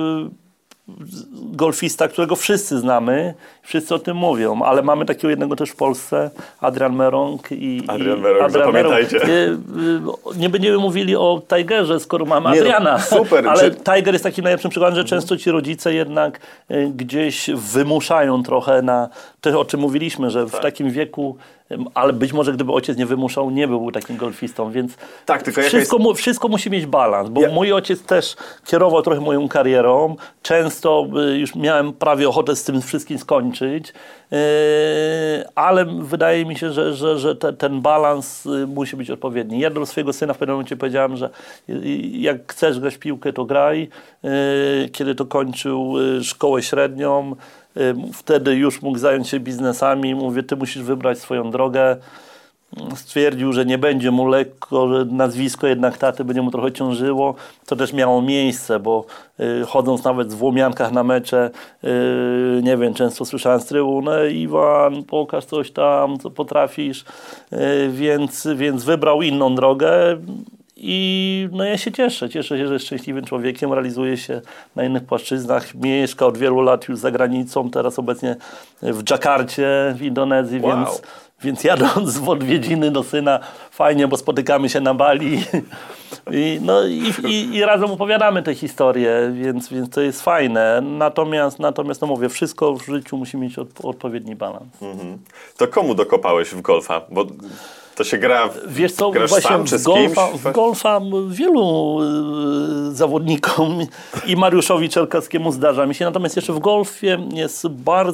golfista, którego wszyscy znamy, wszyscy o tym mówią, ale mamy takiego jednego też w Polsce, Adrian Meronk. Adrian Meronk, zapamiętajcie. Nie będziemy mówili o Tigerze, skoro mamy Adriana, super, ale Tiger jest takim najlepszym przykładem, że często ci rodzice jednak gdzieś wymuszają trochę na to, o czym mówiliśmy, że w takim wieku, ale być może gdyby ojciec nie wymuszał, nie byłby takim golfistą, więc tak, tylko wszystko musi mieć balans, bo mój ojciec też kierował trochę moją karierą, często już miałem prawie ochotę z tym wszystkim skończyć, ale wydaje mi się, że ten balans musi być odpowiedni. Ja do swojego syna w pewnym momencie powiedziałem, że jak chcesz grać w piłkę, to graj. Kiedy to kończył szkołę średnią, wtedy już mógł zająć się biznesami. Mówię, ty musisz wybrać swoją drogę. stwierdził, że nie będzie mu lekko, że nazwisko jednak taty będzie mu trochę ciążyło. To też miało miejsce, bo chodząc nawet w Łomiankach na mecze, nie wiem, często słyszałem z trybuny: Iwan, pokaż coś tam, co potrafisz, więc wybrał inną drogę. I no ja się cieszę się, że jest szczęśliwym człowiekiem, realizuje się na innych płaszczyznach, mieszka od wielu lat już za granicą, teraz obecnie w Dżakarcie w Indonezji, wow. więc jadąc w odwiedziny do syna, fajnie, bo spotykamy się na Bali i razem opowiadamy te historie, więc to jest fajne. Natomiast no mówię, wszystko w życiu musi mieć odpowiedni balans. To komu dokopałeś w golfa? Bo to się gra, wiesz co, grasz właśnie sam czy z kimś? W golfa wielu zawodnikom i Mariuszowi Czerkawskiemu zdarza mi się, natomiast jeszcze w golfie jest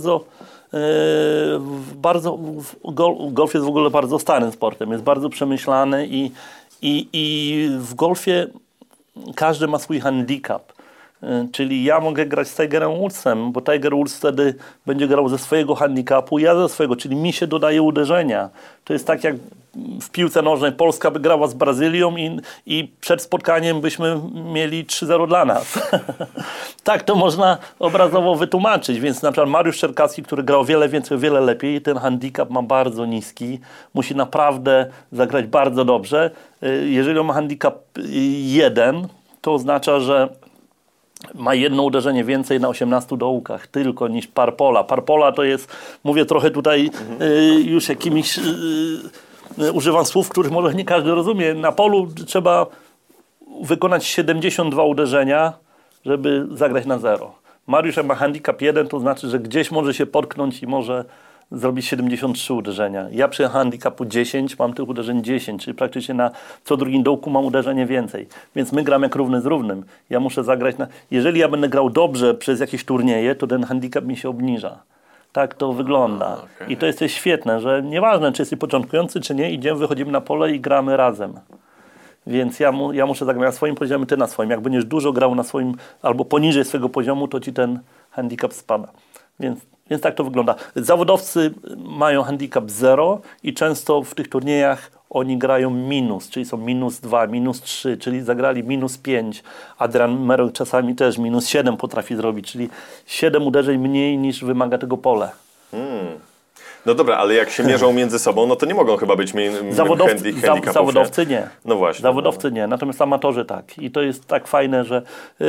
golf jest w ogóle bardzo starym sportem, jest bardzo przemyślany i w golfie każdy ma swój handicap. Czyli ja mogę grać z Tigerem Woodsem, bo Tiger Woods wtedy będzie grał ze swojego handicapu, ja ze swojego, czyli mi się dodaje uderzenia. To jest tak jak w piłce nożnej Polska by grała z Brazylią i przed spotkaniem byśmy mieli 3-0 dla nas. Tak to można obrazowo wytłumaczyć, więc na przykład Mariusz Czerkawski, który grał wiele więcej, wiele lepiej, ten handicap ma bardzo niski, musi naprawdę zagrać bardzo dobrze. Jeżeli on ma handicap 1, to oznacza, że ma jedno uderzenie więcej na 18 dołkach tylko niż Parpola. Parpola to jest, mówię trochę tutaj już jakimiś, używam słów, których może nie każdy rozumie. Na polu trzeba wykonać 72 uderzenia, żeby zagrać na 0. Mariusz ma handicap 1, to znaczy, że gdzieś może się potknąć i może zrobić 73 uderzenia. Ja przy handicapu 10 mam tych uderzeń 10, czyli praktycznie na co drugim dołku mam uderzenie więcej. Więc my gramy jak równy z równym. Ja muszę zagrać jeżeli ja będę grał dobrze przez jakieś turnieje, to ten handicap mi się obniża. Tak to wygląda. Okay. I to jest świetne, że nieważne, czy jesteś początkujący, czy nie, wychodzimy na pole i gramy razem. Więc ja muszę zagrać na swoim poziomie, ty na swoim. Jak będziesz dużo grał na swoim albo poniżej swojego poziomu, to ci ten handicap spada. Więc tak to wygląda. Zawodowcy mają handicap 0 i często w tych turniejach oni grają minus, czyli są -2, -3, czyli zagrali -5. Adrian Merrill czasami też -7 potrafi zrobić, czyli 7 uderzeń mniej niż wymaga tego pole. No dobra, ale jak się mierzą między sobą, no to nie mogą chyba być handicapów. Zawodowcy nie. No właśnie. Zawodowcy nie, natomiast amatorzy tak. I to jest tak fajne, że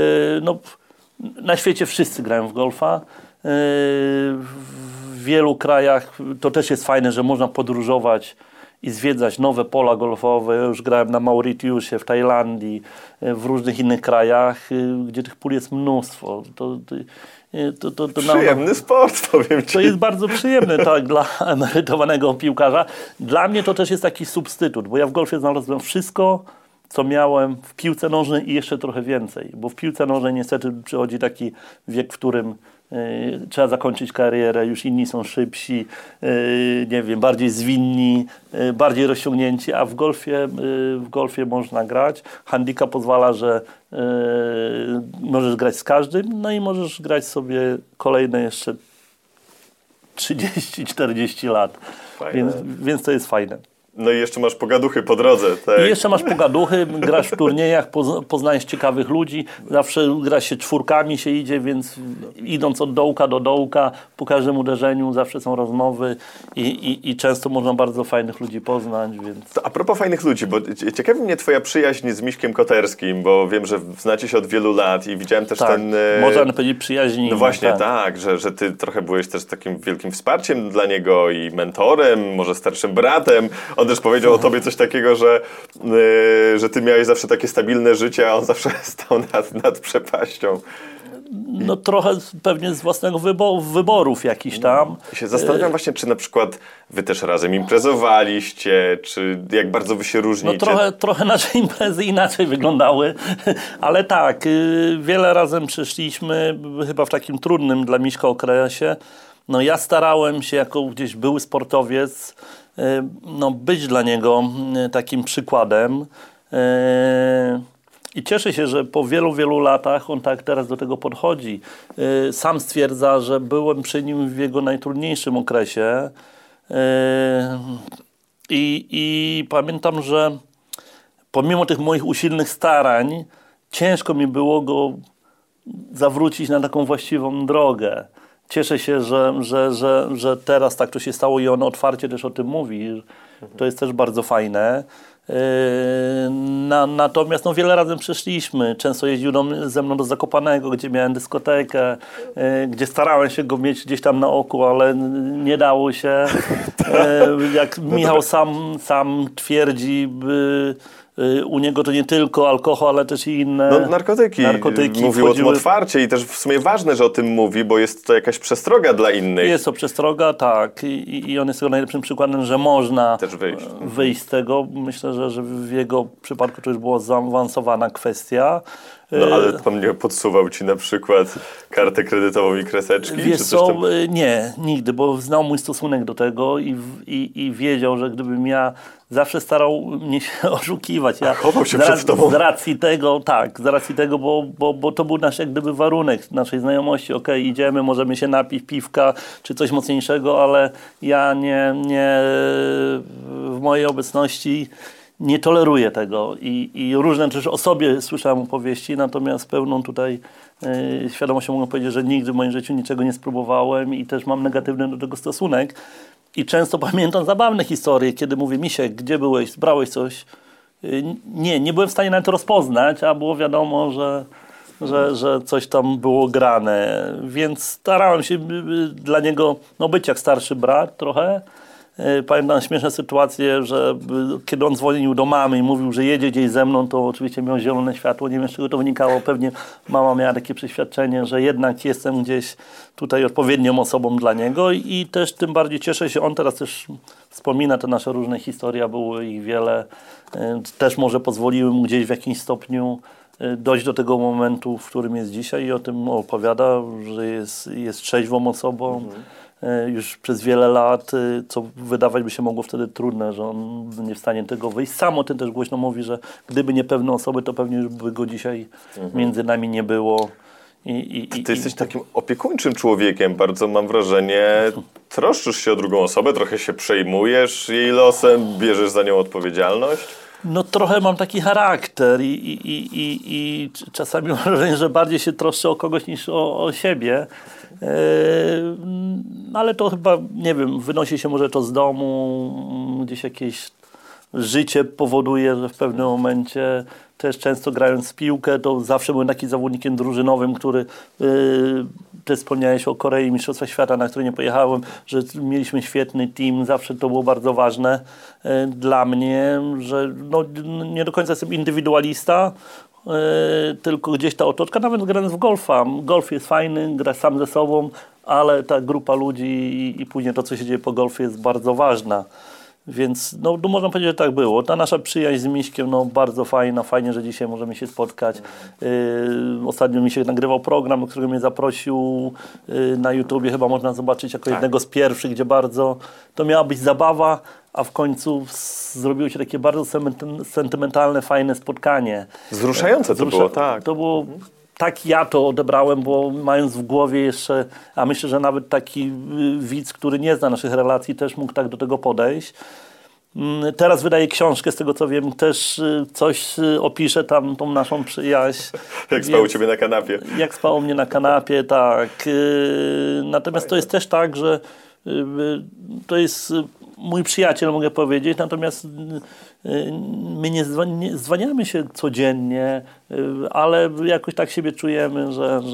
na świecie wszyscy grają w golfa. W wielu krajach to też jest fajne, że można podróżować i zwiedzać nowe pola golfowe. Ja już grałem na Mauritiusie, w Tajlandii, w różnych innych krajach, gdzie tych pól jest mnóstwo. Przyjemny sport, powiem ci. To jest bardzo przyjemne, tak, dla emerytowanego piłkarza. Dla mnie to też jest taki substytut, bo ja w golfie znalazłem wszystko, co miałem w piłce nożnej i jeszcze trochę więcej. Bo w piłce nożnej niestety przychodzi taki wiek, w którym trzeba zakończyć karierę, już inni są szybsi, nie wiem, bardziej zwinni, bardziej rozciągnięci, a w golfie można grać. Handicap pozwala, że możesz grać z każdym, no i możesz grać sobie kolejne jeszcze 30-40 lat. Więc to jest fajne. No i jeszcze masz pogaduchy po drodze. Tak? I jeszcze masz pogaduchy, grasz w turniejach, poznajesz ciekawych ludzi, zawsze gra się czwórkami, się idzie, więc idąc od dołka do dołka, po każdym uderzeniu zawsze są rozmowy i często można bardzo fajnych ludzi poznać. Więc... To a propos fajnych ludzi, bo ciekawi mnie twoja przyjaźń z Miśkiem Koterskim, bo wiem, że znacie się od wielu lat i widziałem też ten... Można powiedzieć przyjaźni. No właśnie, tak, że ty trochę byłeś też takim wielkim wsparciem dla niego i mentorem, może starszym bratem. On też powiedział o tobie coś takiego, że ty miałeś zawsze takie stabilne życie, a on zawsze stał nad przepaścią. No trochę pewnie z własnego wyborów jakiś tam. Ja się zastanawiam właśnie, czy na przykład wy też razem imprezowaliście, czy jak bardzo wy się różnicie. No trochę nasze imprezy inaczej wyglądały, ale tak, wiele razem przeszliśmy, chyba w takim trudnym dla Miśka okresie. No ja starałem się jako gdzieś były sportowiec być dla niego takim przykładem i cieszę się, że po wielu, wielu latach on tak teraz do tego podchodzi. Sam stwierdza, że byłem przy nim w jego najtrudniejszym okresie I pamiętam, że pomimo tych moich usilnych starań ciężko mi było go zawrócić na taką właściwą drogę. Cieszę się, że teraz tak to się stało i on otwarcie też o tym mówi. To jest też bardzo fajne. Natomiast wiele razy przeszliśmy. Często jeździł ze mną do Zakopanego, gdzie miałem dyskotekę, gdzie starałem się go mieć gdzieś tam na oku, ale nie dało się. Jak Michał sam twierdzi, u niego to nie tylko alkohol, ale też i inne narkotyki. Mówił o tym otwarcie i też w sumie ważne, że o tym mówi, bo jest to jakaś przestroga dla innych. Jest to przestroga, tak. I on jest tego najlepszym przykładem, że można też wyjść z tego. Myślę, że w jego przypadku to już była zaawansowana kwestia. Ale pan nie podsuwał ci na przykład kartę kredytową i kreseczki? Wiesz co, nie, nigdy, bo znał mój stosunek do tego i wiedział, że gdybym ja zawsze starał mnie się oszukiwać. Ja chował się przed tobą. Z racji tego, bo to był nasz jak gdyby warunek naszej znajomości. Okej, idziemy, możemy się napić piwka czy coś mocniejszego, ale ja nie w mojej obecności nie toleruję tego i różne też o sobie słyszałem opowieści, natomiast pełną tutaj świadomością mogę powiedzieć, że nigdy w moim życiu niczego nie spróbowałem i też mam negatywny do tego stosunek. I często pamiętam zabawne historie, kiedy mówię: Misiek, gdzie byłeś, brałeś coś? Nie byłem w stanie nawet rozpoznać, a było wiadomo, że coś tam było grane. Więc starałem się dla niego być jak starszy brat trochę. Pamiętam śmieszne sytuacje, że kiedy on dzwonił do mamy i mówił, że jedzie gdzieś ze mną, to oczywiście miał zielone światło. Nie wiem, z czego to wynikało. Pewnie mama miała takie przeświadczenie, że jednak jestem gdzieś tutaj odpowiednią osobą dla niego i też tym bardziej cieszę się. On teraz też wspomina te nasze różne historie, było ich wiele. Też może pozwoliły mu gdzieś w jakimś stopniu dojść do tego momentu, w którym jest dzisiaj i o tym opowiada, że jest trzeźwą osobą. Już przez wiele lat, co wydawać by się mogło wtedy trudne, że on nie w stanie tego wyjść. Sam o tym też głośno mówi, że gdyby nie pewne osoby, to pewnie już by go dzisiaj między nami nie było. Ty jesteś takim opiekuńczym człowiekiem, bardzo mam wrażenie, troszczysz się o drugą osobę, trochę się przejmujesz jej losem, bierzesz za nią odpowiedzialność. Trochę mam taki charakter i czasami mam wrażenie, że bardziej się troszczę o kogoś niż o siebie. Ale to chyba, nie wiem, wynosi się może to z domu, gdzieś jakieś życie powoduje, że w pewnym momencie też często grając w piłkę, to zawsze byłem takim zawodnikiem drużynowym, który też wspomniałeś o Korei, Mistrzostwach Świata, na które nie pojechałem, że mieliśmy świetny team, zawsze to było bardzo ważne dla mnie, że nie do końca jestem indywidualista, tylko gdzieś ta otoczka, nawet grając w golfa. Golf jest fajny, gra sam ze sobą, ale ta grupa ludzi i później to, co się dzieje po golfie, jest bardzo ważna. Więc można powiedzieć, że tak było. Ta nasza przyjaźń z Miśkiem, bardzo fajna, fajnie, że dzisiaj możemy się spotkać. Ostatnio Misiek nagrywał program, do którego mnie zaprosił na YouTubie, chyba można zobaczyć jako jednego z pierwszych, gdzie bardzo to miała być zabawa, a w końcu zrobiło się takie bardzo sentymentalne, fajne spotkanie. Wzruszające to było, tak. To było... Tak ja to odebrałem, bo mając w głowie jeszcze, a myślę, że nawet taki widz, który nie zna naszych relacji, też mógł tak do tego podejść. Teraz wydaje książkę, z tego co wiem, też coś opisze tam tą naszą przyjaźń. Jak spał u ciebie na kanapie. Jak spał u mnie na kanapie, tak. Natomiast to jest też tak, że to jest mój przyjaciel, mogę powiedzieć, natomiast my nie zwaniamy się codziennie, ale jakoś tak siebie czujemy,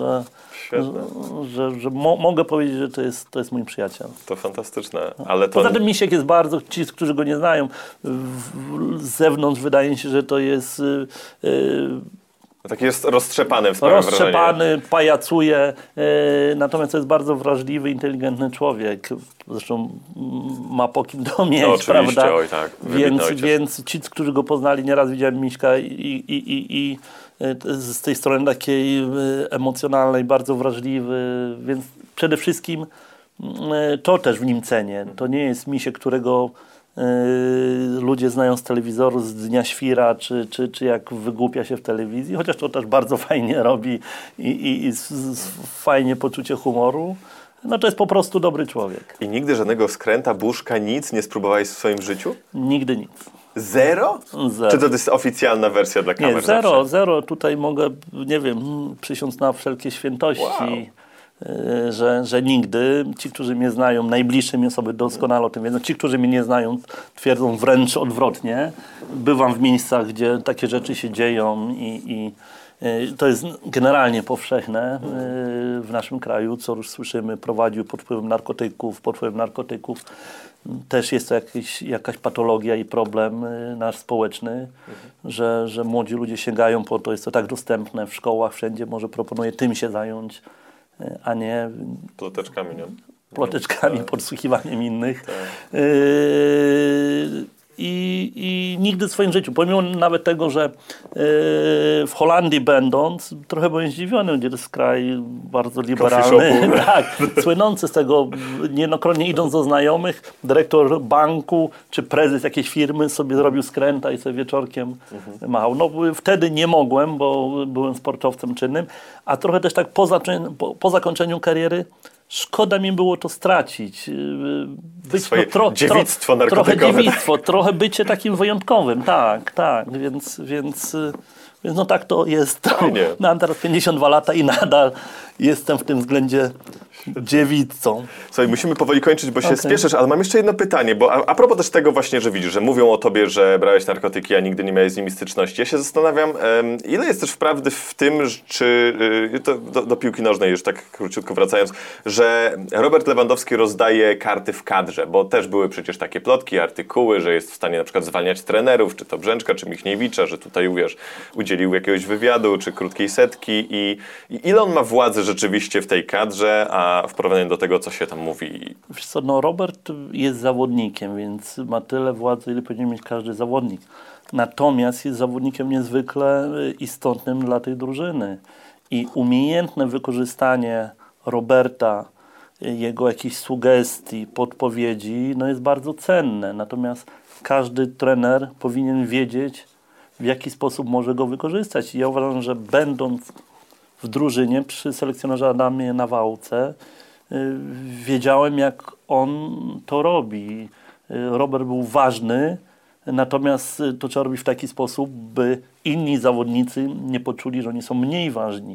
że mogę powiedzieć, że to jest mój przyjaciel. To fantastyczne. Ale to... Poza tym Misiek jest bardzo, ci, którzy go nie znają, z zewnątrz wydaje mi się, że to jest... Taki jest roztrzepany w swoim Roztrzepany, pajacuje, natomiast to jest bardzo wrażliwy, inteligentny człowiek. Zresztą ma po kim to mieć, oczywiście, prawda? Oj, tak. Więc ci, którzy go poznali, nieraz widziałem Miśka i z tej strony takiej emocjonalnej, bardzo wrażliwy, więc przede wszystkim to też w nim cenię. To nie jest Misiek, którego ludzie znają z telewizoru, z Dnia Świra, czy jak wygłupia się w telewizji, chociaż to też bardzo fajnie robi i fajnie poczucie humoru, No to jest po prostu dobry człowiek. I nigdy żadnego skręta, buszka, nic nie spróbowałeś w swoim życiu? Nigdy nic. Zero? Zero. Czy to jest oficjalna wersja dla kamer? Nie, zero. Tutaj mogę, nie wiem, przysiąc na wszelkie świętości, że nigdy. Ci, którzy mnie znają, najbliższe mi osoby doskonale o tym wiedzą. Ci, którzy mnie nie znają, twierdzą wręcz odwrotnie. Bywam w miejscach, gdzie takie rzeczy się dzieją i to jest generalnie powszechne w naszym kraju, co już słyszymy, prowadził pod wpływem narkotyków. Też jest to jakaś patologia i problem nasz społeczny, że młodzi ludzie sięgają po to, jest to tak dostępne w szkołach, wszędzie, może proponuję tym się zająć, a nie ploteczkami, nie? Ploteczkami, podsłuchiwaniem innych. Tak. I nigdy w swoim życiu, pomimo nawet tego, że w Holandii będąc, trochę byłem zdziwiony, gdzie to jest kraj bardzo liberalny, tak, słynący z tego, niejednokrotnie idąc do znajomych, dyrektor banku czy prezes jakiejś firmy sobie zrobił skręta i sobie wieczorkiem machał. No wtedy nie mogłem, bo byłem sportowcem czynnym, a trochę też tak po zakończeniu kariery szkoda mi było to stracić. Być swoje dziewictwo narkotykowe. Trochę dziewictwo, trochę bycie takim wyjątkowym, tak, więc no tak to jest. Mam teraz 52 lata i nadal jestem w tym względzie dziewicą. Słuchaj, musimy powoli kończyć, bo się spieszysz, ale mam jeszcze jedno pytanie, bo a propos też tego właśnie, że widzisz, że mówią o tobie, że brałeś narkotyki, a nigdy nie miałeś z nimi styczności. Ja się zastanawiam, ile jest też prawdy w tym, czy to do piłki nożnej już tak króciutko wracając, że Robert Lewandowski rozdaje karty w kadrze, bo też były przecież takie plotki, artykuły, że jest w stanie na przykład zwalniać trenerów, czy to Brzęczka, czy Michniewicza, że tutaj, wiesz, udzielił jakiegoś wywiadu, czy krótkiej setki i ile on ma władzy rzeczywiście w tej kadrze, a w porównaniu do tego, co się tam mówi. Wiesz co, no Robert jest zawodnikiem, więc ma tyle władzy, ile powinien mieć każdy zawodnik. Natomiast jest zawodnikiem niezwykle istotnym dla tej drużyny. I umiejętne wykorzystanie Roberta, jego jakichś sugestii, podpowiedzi, no jest bardzo cenne. Natomiast każdy trener powinien wiedzieć, w jaki sposób może go wykorzystać. I ja uważam, że będąc w drużynie przy selekcjonerze Adamie Nawałce wiedziałem, jak on to robi. Robert był ważny, natomiast to trzeba robić w taki sposób, by inni zawodnicy nie poczuli, że oni są mniej ważni.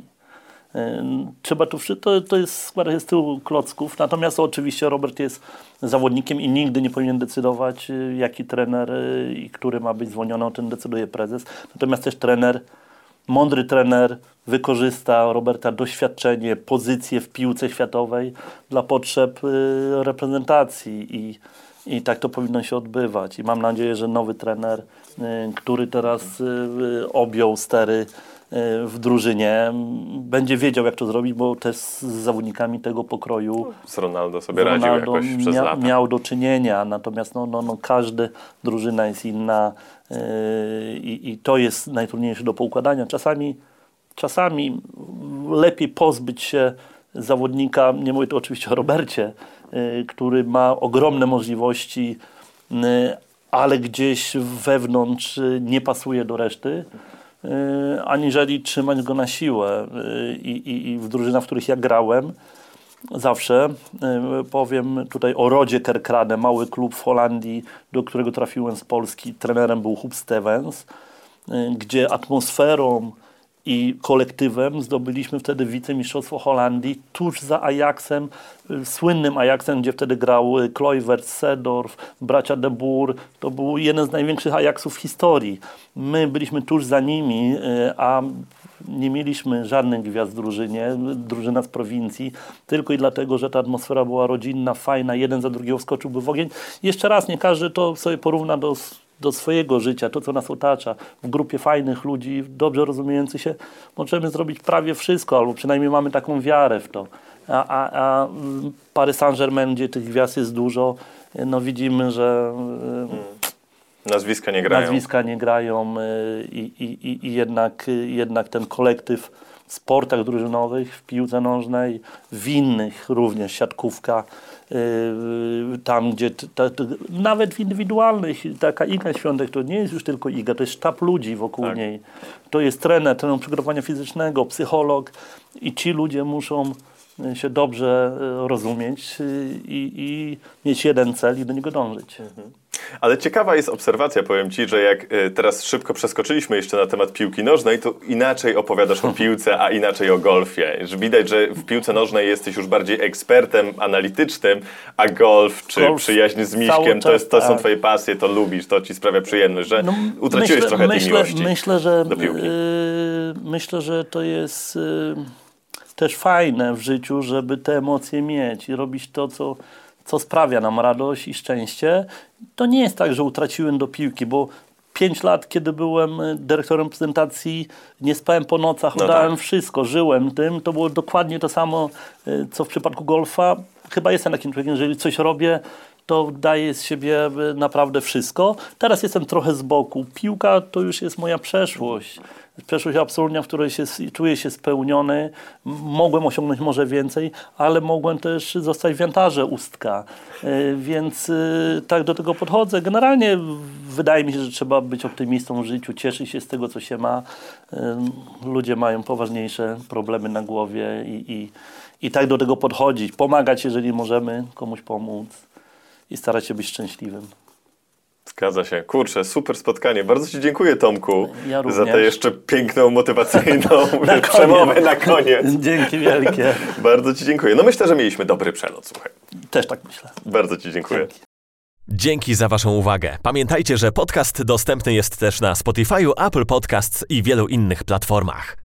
Trzeba to jest składa się z tyłu klocków, natomiast oczywiście Robert jest zawodnikiem i nigdy nie powinien decydować, jaki trener i który ma być zwolniony, o tym decyduje prezes. Natomiast też mądry trener wykorzysta Roberta doświadczenie, pozycję w piłce światowej dla potrzeb reprezentacji i tak to powinno się odbywać. I mam nadzieję, że nowy trener, który teraz objął stery w drużynie, będzie wiedział, jak to zrobić, bo też z zawodnikami tego pokroju z Ronaldo sobie radził jakoś przez lata. Miał do czynienia, natomiast każda drużyna jest inna i to jest najtrudniejsze do poukładania. Czasami lepiej pozbyć się zawodnika, nie mówię tu oczywiście o Robercie, który ma ogromne możliwości, ale gdzieś wewnątrz nie pasuje do reszty, aniżeli trzymać go na siłę. I w drużynach, w których ja grałem, zawsze powiem tutaj o Rodzie Kerkrade, mały klub w Holandii, do którego trafiłem z Polski. Trenerem był Huub Stevens, gdzie atmosferą i kolektywem zdobyliśmy wtedy wicemistrzostwo Holandii tuż za Ajaxem, słynnym Ajaxem, gdzie wtedy grał Kluivert, Seedorf, bracia De Boer. To był jeden z największych Ajaxów w historii. My byliśmy tuż za nimi, a nie mieliśmy żadnych gwiazd w drużynie, drużyna z prowincji, tylko i dlatego, że ta atmosfera była rodzinna, fajna, jeden za drugiego wskoczyłby w ogień. Jeszcze raz, nie każdy to sobie porówna do swojego życia, to co nas otacza. W grupie fajnych ludzi, dobrze rozumiejących się, możemy zrobić prawie wszystko, albo przynajmniej mamy taką wiarę w to. A Paris Saint-Germain, gdzie tych gwiazd jest dużo, no widzimy, że nazwiska nie grają i jednak ten kolektyw w sportach drużynowych, w piłce nożnej, w innych również, siatkówka, tam gdzie nawet w indywidualnych, taka Iga Świątek to nie jest już tylko Iga, to jest sztab ludzi wokół niej. To jest trener przygotowania fizycznego, psycholog i ci ludzie muszą się dobrze rozumieć i mieć jeden cel i do niego dążyć. Ale ciekawa jest obserwacja, powiem Ci, że jak teraz szybko przeskoczyliśmy jeszcze na temat piłki nożnej, to inaczej opowiadasz o piłce, a inaczej o golfie. Że widać, że w piłce nożnej jesteś już bardziej ekspertem analitycznym, a golf czy przyjaźń z Miśkiem, to są Twoje pasje, to lubisz, to Ci sprawia przyjemność, że utraciłeś trochę tej miłości do piłki. Myślę, że to jest też fajne w życiu, żeby te emocje mieć i robić to, co sprawia nam radość i szczęście. To nie jest tak, że utraciłem do piłki, bo 5 lat, kiedy byłem dyrektorem prezentacji, nie spałem po nocach, oddałem wszystko, żyłem tym. To było dokładnie to samo, co w przypadku golfa. Chyba jestem takim człowiekiem, jeżeli coś robię, to daję z siebie naprawdę wszystko. Teraz jestem trochę z boku. Piłka to już jest moja przeszłość. Przeszłość absolutnie, w której czuję się spełniony. Mogłem osiągnąć może więcej, ale mogłem też zostać w Jantarze Ustka. Więc tak do tego podchodzę. Generalnie wydaje mi się, że trzeba być optymistą w życiu, cieszyć się z tego, co się ma. Ludzie mają poważniejsze problemy na głowie i tak do tego podchodzić. Pomagać, jeżeli możemy komuś pomóc i starać się być szczęśliwym. Zgadza się. Kurczę, super spotkanie. Bardzo Ci dziękuję, Tomku, za tę jeszcze piękną, motywacyjną przemowę na koniec. Dzięki wielkie. Bardzo Ci dziękuję. No myślę, że mieliśmy dobry przelot, słuchaj. Też tak myślę. Bardzo Ci dziękuję. Dzięki za Waszą uwagę. Pamiętajcie, że podcast dostępny jest też na Spotify'u, Apple Podcasts i wielu innych platformach.